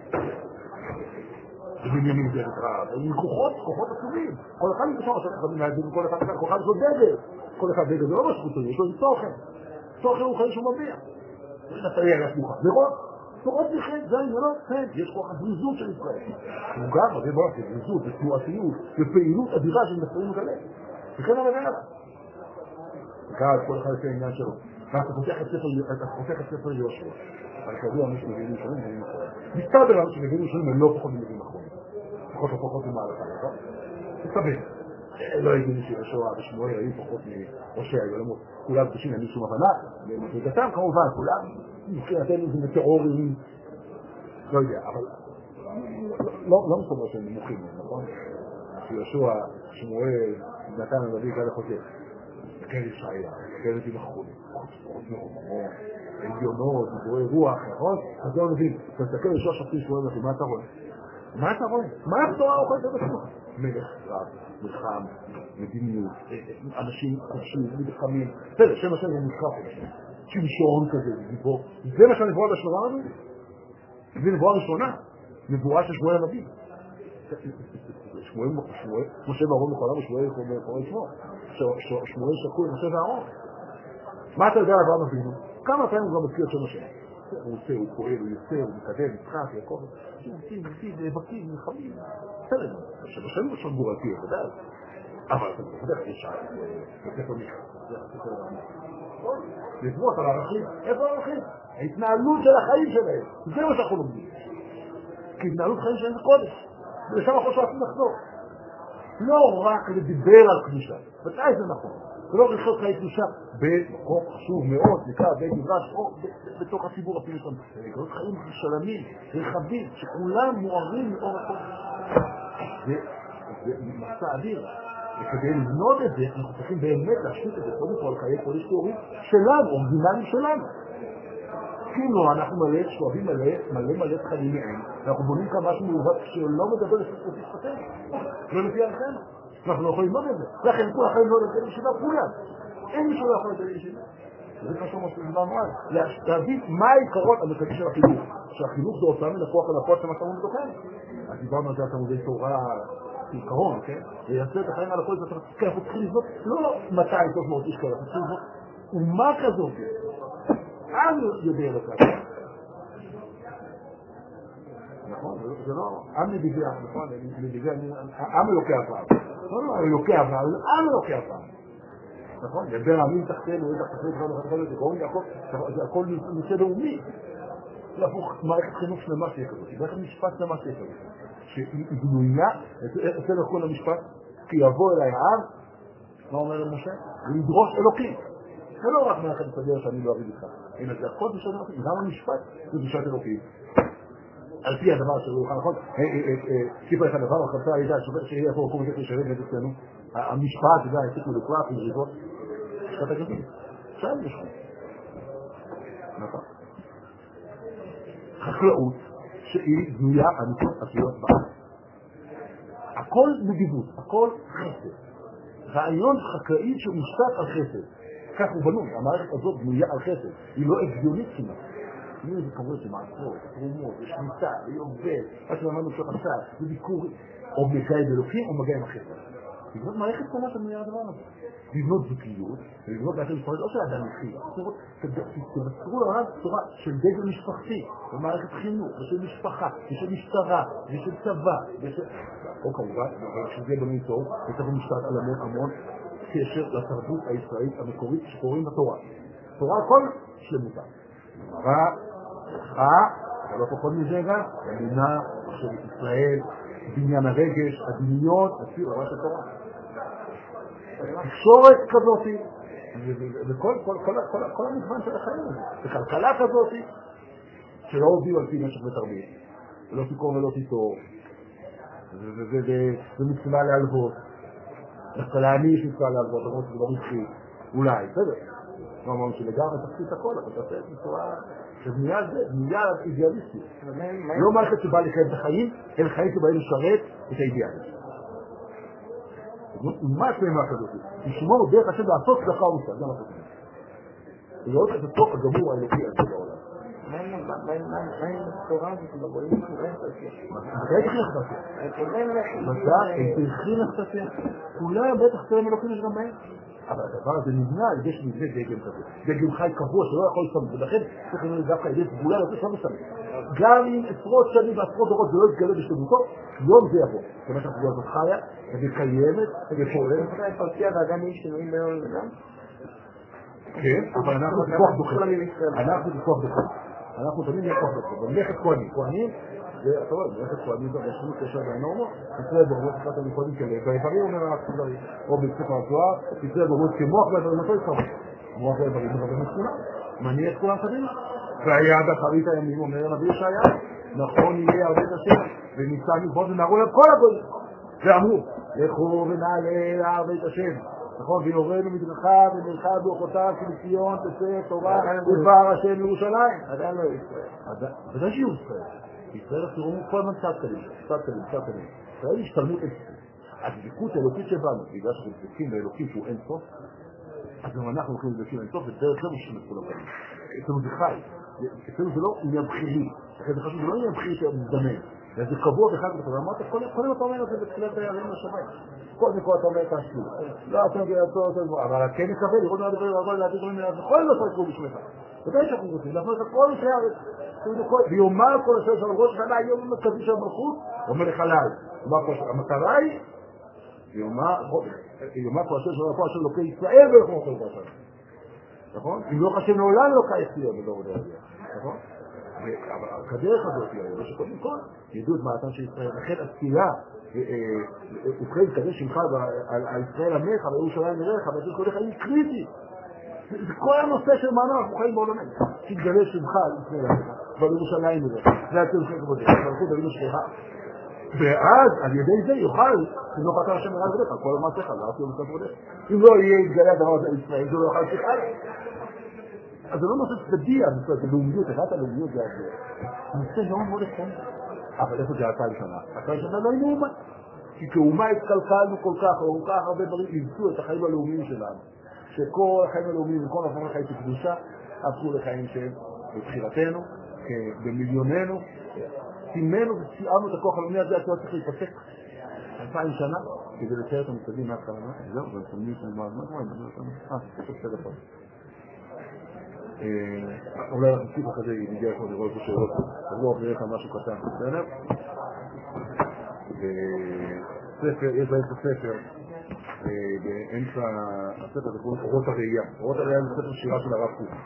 [SPEAKER 2] בנימין זה רב, עם כוחות עצומים, כל אחד יש לו כל אחד יש לו דגל, כל אחד דגל זה לא משהו, יש לו תוכן, תוכן הוא חיים שהוא מביע, אתה יהיה רפוחה, תורות בכלל, זה העניינות, כן, יש כוח הבריזות של ישראל. הוא גם, זה בוא, זה בריזות, זה תנועתיות, זה פעילות אדירה של מספרים מגלה. וכן המדע עליו. וכאן, כל אחד לפי העניין שלו. ואתה פותח את ספר יהושע. אבל כדוע, מי שמביאים ראשונים, מביאים אחרונים. מסתבר לנו שמביאים ראשונים הם לא פחות מביאים אחרונים. פחות ממהלכה, נכון? מסתבר. לא הגיוני שיהושע ושמואל היו פחות מהושע, כולם קשים, אין לי שום הבנה, ומחלקתם כמובן, כולם מבחינתנו זה מטאורים, לא יודע, אבל לא מסתבר שהם נמוכים, נכון? שיהושע, שמואל, נתן הנביא כאלה חושב, כן ישעיה, כן את ימחון, חוצפות מרוממות, עליונות, מגורי רוח, נכון? אז לא מבין, אתה מסתכל יהושע שפטי שמואל, מה אתה רואה? מה אתה רואה? מה התורה אוכלת בצורה? מלך רב, מלחם, מדיניות, אנשים חופשים, מלחמים, בסדר, שם השם זה מלחם, שמשון כזה, גיבור. זה מה שהנבואה בשלמה לנו? זה נבואה ראשונה, נבואה של שמואל הנביא. משה ואהרון מחולה ושמואל קורא שמו. שמואל שקול משה ואהרון. מה אתה יודע על אברהם אבינו? כמה פעמים הוא גם מזכיר את שם השם. הוא עושה, הוא פועל, הוא יוצא, הוא מקדם, משחק, יעקב, עושים, נאבקים, נלחמים, בסדר, שם השם הוא שם גורתי, ודאי. אבל אתה בדרך כלל יש ספר מיכה, זה ספר רעמה. לבנות על הערכים, איפה הערכים? ההתנהלות של החיים שלהם, זה מה שאנחנו לומדים. כי התנהלות חיים שלהם זה קודש, ולשם אנחנו שואפים לחזור. לא רק לדבר על קדושה, ודאי זה נכון. ולא לחיות חיי קדושה במקום חשוב מאוד, נקרא בית מדרש, או בתוך הציבור אפילו שם. לגלות חיים שלמים, רחבים, שכולם מוארים מאור הקודש. זה מסע אדיר. וכדי לבנות את זה, אנחנו צריכים באמת להשתית את זה קודם כל חיי קודש תיאורים שלנו, אורגינליים שלנו. כאילו אנחנו שואבים מלא תכנים מהם, ואנחנו בונים כאן משהו מעוות שלא מדבר לפי שפתנו, לא לפי ערכנו. אנחנו לא יכולים ללמוד את זה. לכן כולם יכולים ללמוד את זה לישיבה כולם. אין מישהו לא יכול לדבר לישיבה. זה קשור מה שדיברנו אז. להבין מה העיקרון המרכזי של החינוך. שהחינוך זה הוצאה מן הכוח אל הפועל שמה שאמרו בתוכן. אז דיברנו על זה תלמודי תורה כעיקרון, כן? לייצר את החיים על הכל, כי אנחנו צריכים לבנות לא 200-300 איש כאלה, אנחנו צריכים לבנות אומה כזאת. עם יודע לכך. נכון? זה לא... עם נדיגה, נכון? עם אלוקי אברהם. לא אלוקי אברהם, עם אלוקי אברהם. נכון? ידבר עמים תחתנו, זה הכל נושא לאומי. להפוך מערכת חינוך שלמה שיהיה כזאת, מערכת משפט שלמה שיהיה כזאת. שהיא בנויה, אצל כל המשפט, כי יבוא אליי העם, מה אומר למשה? ולדרוש אלוקים. זה לא רק מערכת מסדר שאני לא אריד איתך, אלא זה הכל בשעת אלוקים, גם המשפט זה בשעת אלוקים. על פי הדבר שלו יוכל, נכון? קיפה אחד דבר, החלטה הידע, שיהיה פה מקום יותר לשרת את אצלנו, המשפט, זה העסיקו לקרח, מריבות, משפט הגזים. שם יש חוק. נכון. חקלאות שהיא בנויה על מצוות עשיות בארץ. הכל נדיבות, הכל חסד. רעיון חקלאי שמושתת על חסד. כך הוא בנוי, המערכת הזאת בנויה על חסד. היא לא אקזיונית כמעט. היא זה כמובן שמעשרות, תרומות, יש מיטה, היא עובד, עד שלמדנו שחסה, זה ביקורי. או מגע עם אלוקים או מגע עם החסד. לבנות מערכת קומה שבנויה הדבר הזה. לבנות זוגיות, ולבנות מערכת משפחית, לא של אדם יחיד. תבצרו לעולם צורה של דגל משפחתי, ומערכת חינוך, ושל משפחה, ושל משטרה, ושל צבא, או כמובן, שזה בנוי טוב, וצריך משפט על המון קשר לתרבות הישראלית המקורית שקוראים בתורה. תורה כל שלמותה. אבל לא פחות מזה גם, המדינה של ישראל, בניין הרגש, הדמיות, אפילו ממש התורה. תקשורת כזאת, וכל המגוון של החיים הזה. וכלכלה כזאת, שלא עובדים על פי משך ותרבית, ולא תיקור ולא תיתור, ומצווה להלוות. דווקא להעני יש מצווה להלוות, למרות שזה לא רווחי, אולי, בסדר. לא אמרנו שלגמרי תפסיד את הכל, אבל תעשה את בצורה שבנייה על זה, בנייה אידיאליסטית. לא מערכת שבאה לחיים את החיים, אלא חיים שבאים לשרת את האידיאליסט. מה שלמה כזאת? לשמור דרך השם לעשות צדקה ומצווה, זה מה שזה. לראות את התוך הגמור האלוקי על כל העולם.
[SPEAKER 3] מה עם התורה הזאת בגולים אנחנו אין תעשייה?
[SPEAKER 2] מתי תכין תעשייה? מתי תכין תעשייה? אולי בטח צלם אלוקים יש גם בהם. אבל הדבר הזה נבנה על ידי שנבנה דגם כזה. דגם חי קבוע שלא יכול להסתמך. ולכן צריך לנהל דווקא ידי סגולה לזה שלא מסתמך. גם אם עשרות שנים ועשרות דורות זה לא יתגלה בשלמותו, יום זה יבוא. זאת אומרת שהסגולה הזאת חיה, וקיימת, ופועלת.
[SPEAKER 3] אתה תפרציע והגם יש שינויים ביום וגם?
[SPEAKER 2] כן, אבל אנחנו תכוח דוחק. אנחנו תמיד נכוח דוחק. במלאכת כהנים, אתה רואה, במלאכת כהנים גם יש לנו קשר והנורמות, תצטריה ברמות אחת המקודים כאלה, והאיברים אומר הרצלרי, או בספר התואר, תצטריה ברמות כמוח והאיברים אותו יצטריה. מוח והאיברים מרבים את כולם, מניע את כולם קדימה. והיד אחרית הימים אומר הנביא ישעיה, נכון יהיה הרבה את השם, וניסה נגבות ונערו לב כל הגויים. ואמרו, לכו ונעלה להר בית השם. נכון, ויורנו מדרכה ונלכה באורחותיו כבציון תצא תורה ודבר השם לירושלים.
[SPEAKER 3] עדיין לא ישראל.
[SPEAKER 2] ודאי שיהיו ישראל. ישראל תראו כל הזמן קצת קלים. ישראל השתלמות אינסוף. הדבקות האלוקית שבנו, בגלל שאנחנו דבקים באלוקים שהוא אינסוף, אז גם אנחנו הולכים לדבקים באינסוף, ודרך זה משלים את כל הפעמים. אצלנו זה חי. אצלנו זה לא עניין בחירי. לכן זה חשוב, זה לא עניין בחירי שמזדמן. זה קבוע וחד וחד. אמרת, קודם אתה אומר את זה בתחילת הימים לשבת. קודם כל אתה אומר את השלום. לא, אתה אומר את זה, אבל כן נקווה, לראות מה הדברים, אבל להגיד דברים, בכל זאת תקראו בשמך. ודאי שאנחנו רוצים, אנחנו את הכל לפני הארץ. ויאמר כל אשר של ראש השנה היום המרכזי של המלכות, אומר חלל. המטרה היא, יאמר כל אשר של הרפואה של אלוקי ישראל ולכו כל השנה. נכון? אם לא חשב מעולם לא קייסיה בדור דרך. נכון? אבל כדרך הזאת היא שקודם כל ידעו את מעתם של ישראל. לכן התפילה ובכן כזה שמך על ישראל עמך וירושלים עירך ועל כל חיים קריטי. זה כל הנושא של מה אנחנו חיים בעולמנו. תתגלה שמך על ישראל עמך ועל ירושלים עירך. זה הציון של כבודך. מלכות אבינו שלך. ואז על ידי זה יוכל לנוח אתה השם מרז לך כל המעשיך לעשות יום כבודך. אם לא יהיה יתגלה הדבר הזה על ישראל זה לא יוכל שכה. אז זה לא נושא צדדי, זה לאומיות, אחת הלאומיות זה הזה. הנושא לא מאוד נכון. אבל איפה זה 2,000 שנה? 2,000 שנה לא היינו אומה. כי כאומה התקלקלנו כל כך הרבה דברים, איבדו את החיים הלאומיים שלנו. שכל החיים הלאומיים, כל הפרח חיים בקדושה, הפכו לחיים שהם בבחירתנו, במיליוננו, סימנו וציערנו את הכוח הלאומי הזה, אתה צריך להיפסק 2,000 שנה, כדי לצייר את המסתדים מהתחלה. זהו, זה מסתדים שאני בסדר פה. אולי נוסיף אחרי זה ידידי יכול לראות פה שאלות, אז לא אוכל לך משהו קטן, בסדר? וספר, יש באמצע ספר, באמצע הספר זה קוראים אורות הראייה. אורות הראייה זה ספר שירה של הרב קוק.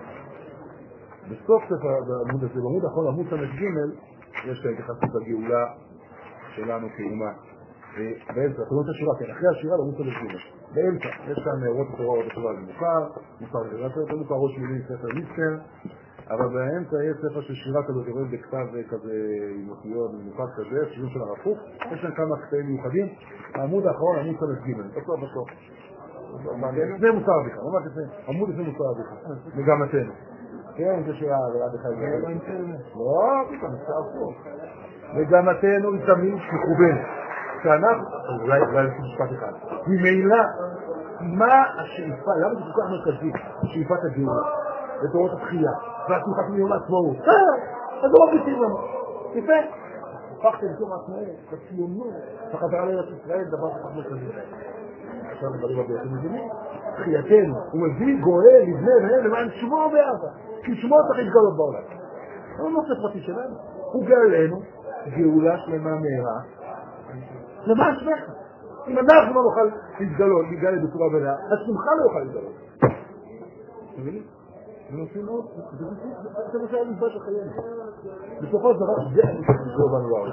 [SPEAKER 2] בסוף ספר, בעמוד הזה, בעמוד האחרון, עמוד סמך ג' יש כאן התייחסות לגאולה שלנו כאומה. באמצע, אתה לא את השירה, כן, אחרי השירה לעמוד סמך ג' באמצע, יש כאן אורות התורה, אורות התורה זה מוכר זה מוכר ראש מילים, ספר מיסטר, אבל באמצע יש ספר של שירה כזאת, רואים בכתב כזה, עם אותיות, מיוחד כזה, שירים של הרב קוק, יש כאן כמה קטעים מיוחדים, העמוד האחרון, עמוד סמך ג' בסוף. לפני מוסר אביך, ממש לפני, עמוד לפני מוסר אביך, מגמתנו. כן, זה שירה, ועד אחד לא, פתאום, זה הפוך. מגמתנו היא תמיד מכוונת. שאנחנו, אולי לפי משפט אחד, ממילא, מה השאיפה, למה זה כל כך מרכזי, שאיפת הגאולה, לתורות התחייה, והתמיכת מיום העצמאות, אז לא מביטים לנו, יפה, הפכתם לתור העצמאות, לציונות, החזרה לארץ ישראל, דבר כל כך מרכזי. עכשיו דברים הרבה יותר מבינים, תחייתנו, הוא מביא גואל, לבנה והם למען שמו באהבה, כי שמו צריך להתגלות בעולם. זה לא נושא פרטי שלנו, הוא גאלנו, גאולה שלמה מהרה, למה השמחה? אם אנחנו לא נוכל להתגלות, להתגלה בצורה בלעה, אז שמחה לא יוכל להתגלות. מבינים? זה נושאים מאוד, זה נושא הליבה של חיינו. בסופו של דבר, זה נשאר בנו לעולם.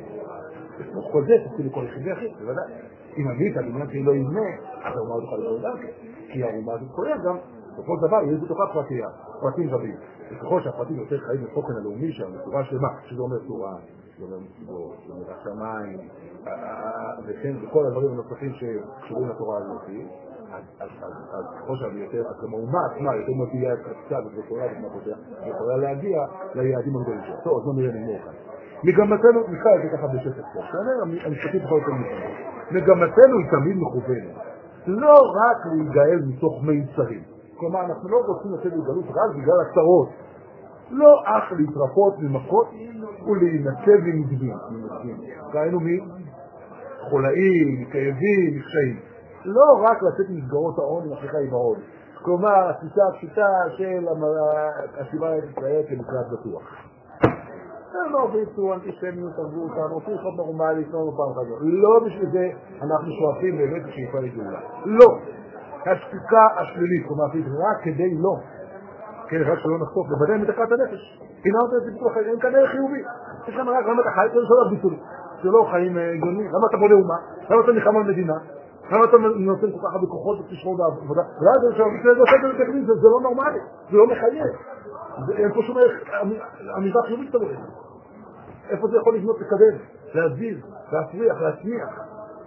[SPEAKER 2] כל זה, תתחיל לכל יחידי אחי, בוודאי. אם עמית, בעניין שהיא לא יבנה, אז האומה עוד תוכל לדבר גם כן. כי האומה הזאת כולל גם, בסופו של דבר, יש בתוכה פרטים רבים. וככל שהפרטים יותר חיים לתוכן הלאומי שם, בצורה שלמה, שזה אומר תורה, זה אומר מסיבות, זה אומר השמיים, וכן, וכל הדברים הנוספים שקשורים לתורה הלאומית, אז ככל שהיותר, אז גם האומה עצמה יותר מביאה את קצת ותורה ותמחותיה, יכולה להגיע ליעדים הגדולים שלה. טוב, אז לא נראה נמור כאן. מגמתנו, נקרא את זה ככה בשקט פה, שאומר, המשפטים בכל יותר מכאן. מגמתנו היא תמיד מכוונת, לא רק להיגאל מתוך מיצרים. כלומר, אנחנו לא רוצים לתת להתגלות רק בגלל הצרות. לא אך להתרפות ממכות ולהינצב ממדבים. ראינו מחולאים, מכאבים, מקשיים. לא רק לתת מסגרות העוני מחלקה עם העוני. כלומר, התפיסה הפשוטה של השיבה לישראל כמקלט בטוח. זה לא ביצעו אנטישמיות, תרבו אותנו, רוצים לחיות נורמלי, לפנות פעם אחת. לא בשביל זה אנחנו שואפים באמת שאיפה לגאולה. לא. השתיקה השלילית, כלומר, רק כדי לא. כן, רק שלא נחטוף, לבדל מתחת הנפש. הנה אותה את זה ביטוח, אין כנראה חיובי. יש לכם רק, למה אתה חי? זה לא ביטול. זה לא חיים גאונים. למה אתה בונה אומה? למה אתה נלחם על מדינה? למה אתה נותן כל כך הרבה כוחות ותשמור בעבודה? ואז זה לא נורמלי, זה לא מחייב. אין פה שום אמירה חיובית תבוא. איפה זה יכול לבנות לקדם? להזיז, להפריח, להצמיח.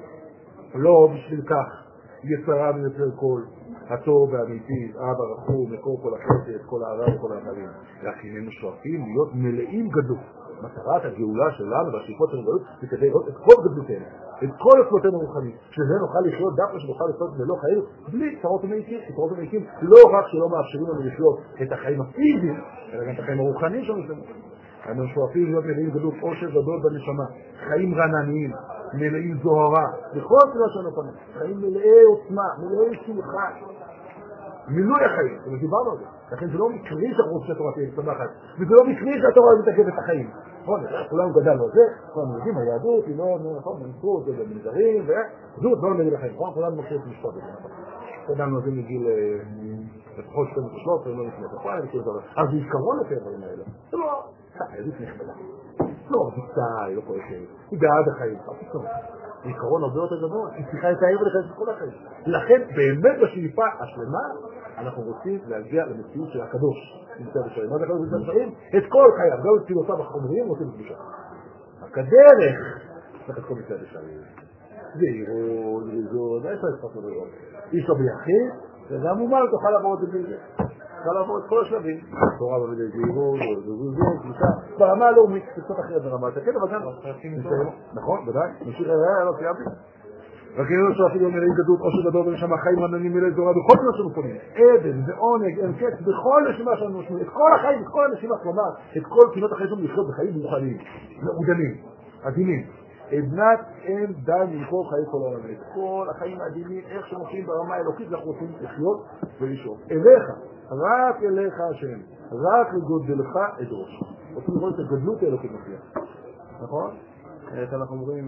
[SPEAKER 2] לא בשביל כך. יצרה ויוצר כל הטוב והאמיתי, אבא רחום, מקור כל החסד, כל הערה וכל האחרים. להכיננו שואפים להיות מלאים גדול. מטרת הגאולה שלנו והשאיפות של הגדלות זה כדי לראות את כל גדלותנו, את כל עצמותינו הרוחנית, שזה נוכל לחיות דווקא שנוכל לחיות ללא חיים, בלי צרות ומעיקים. צרות ומעיקים לא רק שלא מאפשרים לנו לחיות את החיים הפיזיים, אלא גם את החיים הרוחניים שלנו. אנחנו שואפים להיות מלאים גדול, עושר גדול בנשמה, חיים רענניים, מלאים זוהרה, בכל צורה שלנו פנים, חיים מלאי עוצמה, מלאי שמחה, מילוי החיים, דיברנו על זה, לכן זה לא מקרי שאנחנו רוצים שהתורה תהיה צומחת, וזה לא מקרי שהתורה מתעכב את החיים. כולנו גדלנו על זה, כולנו יודעים, היהדות היא לא מנצרות, זה במנזרים, וזאת לא נגד החיים, כולנו מכיר את המשפט הזה. גדלנו על זה מגיל לפחות 12 לא לפני תפיים, אז זה עיקרון את הדברים האלה. זה לא, היהדות נכבדה. לא רביצה, היא לא כל החיים, היא בעד החיים, זה עיקרון הרבה יותר גדול, היא צריכה לתאר ולחיים של כל החיים. לכן באמת בשאיפה השלמה, אנחנו רוצים להגיע למציאות של הקדוש. מה זה הקדוש במצב שרים? את כל חייו, גם את פילוסוף החומריים רוצים לקדושה. רק הדרך צריך את כל מצב שרים. זהירות, ריזות, איפה אספת לו לראות? איש לא ביחיד, וגם מומל תוכל לעבור את זה בלי זה. תוכל לעבור את כל השלבים. תורה במידי זהירות, ריזות, קדושה. ברמה הלאומית, קצת אחרת ברמה התקן, אבל גם... נכון, ודאי. נמשיך היה, לא סיימתי. וכאילו שאפילו מלאים גדות או שגדול ונשמה חיים עננים מלא זורה בכל תנועה שלנו פונים. עדן ועונג, אין קץ, בכל נשימה שלנו נושמים. את כל החיים, את כל הנשימה, כלומר, את כל פינות החיים שלנו לחיות בחיים מיוחדים, מעודנים, עדינים. עדנת אין די למכור חיי כל העולם. את כל החיים העדינים, איך שמופיעים ברמה האלוקית, אנחנו רוצים לחיות ולשאוף. אליך, רק אליך השם, רק לגודלך אדרוש. רוצים לראות את הגדלות האלוקית מופיעה. נכון? איך אנחנו אומרים...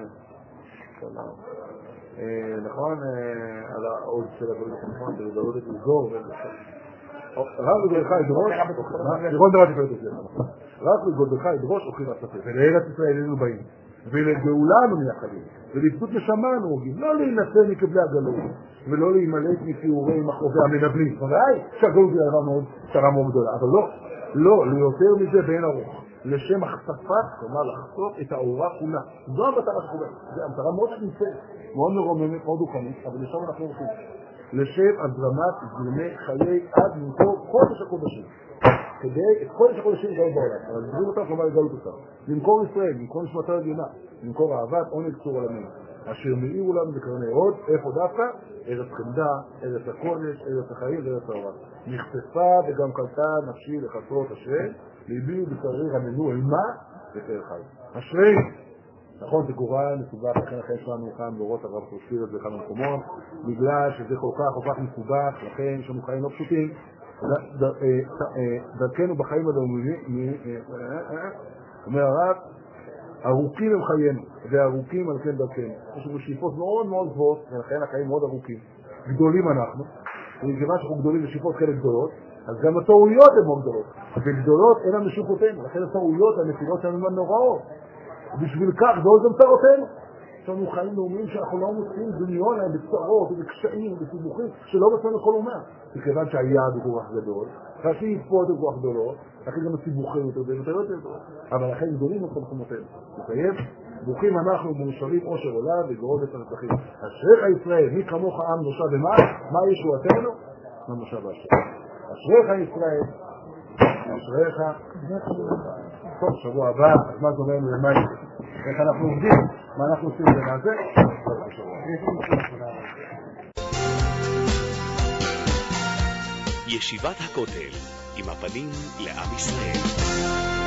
[SPEAKER 2] נכון, על העוד של הדברים נכון, של לדעות את לסגור רק לגודלך ידרוש לראות דבר תפלת את זה רק לגודלך ידרוש הולכים לצפה ולארץ ישראל אלינו באים ולגאולה אנו מייחדים ולפדות נשמה אנו הוגים לא להינשא מקבלי הגלות ולא להימלט מציורי מחרובי המנבלים ודאי שהגלות היא צרה מאוד גדולה אבל לא ליותר מזה באין ארוך לשם החשפת, כלומר לחשוף את האורה כולה. זו המטרה שחובה. זו המטרה מאוד שנמצאת, מאוד מרוממת, מאוד רוחנית, אבל לשם אנחנו הולכים. לשם הזרמת זרמי חיי עד למכור קודש הקודשים. כדי את קודש הקודשים לגלות בעולם. אבל זרים אותם, כלומר לגלות אותם. למכור ישראל, למכור נשמתה רגילה, למכור אהבת עונג צור עולמים. אשר מאירו לנו בקרני עוד, איפה דווקא? ארץ חמדה, ארץ הקודש, ארץ החיים וארץ האורה. נחשפה וגם קלטה נפשי לחסרות השם. ליבי ובשרי רננו אימה ותאר חי. אשרי, נכון, זה גורל מסובך, לכן החיים שלנו כאן באורות הרב תושיר את זה כאן במקומות, בגלל שזה כל כך מסובך, לכן יש לנו חיים לא פשוטים, דרכנו בחיים הלאומיים, אומר הרב, ארוכים הם חיינו, וארוכים על כן דרכנו. יש לנו שאיפות מאוד מאוד גבוהות, ולכן החיים מאוד ארוכים. גדולים אנחנו, וכיוון שאנחנו גדולים ושאיפות כאלה גדולות, אז גם הטעויות הן מאוד גדולות. וגדולות אינן משופותינו, לכן הטעויות הנפילות שלנו הן נוראות. בשביל כך זו גם צרותינו. יש לנו חיים לאומיים שאנחנו לא מוצאים דמיון להם בצרות ובקשיים ובסיבוכים שלא מצאנו כל אומה. מכיוון שהיעד הוא כל כך גדול, והשאיפות הן כל כך גדולות, לכן גם הסיבוכים יותר ויותר יותר. אבל החיים גדולים הם חומותינו. נסיים, ברוכים אנחנו במושבים עושר עולה וגרוב את הנצחים. אשריך ישראל, מי כמוך עם נושע ומה? מה ישועתנו? נושע והשם. אשריך ישראל, אשריך, טוב, שבוע הבא, אז מה זומנו למה איך אנחנו עובדים, מה אנחנו עושים לזה,
[SPEAKER 1] ישיבת הכותל עם הפנים לעם ישראל.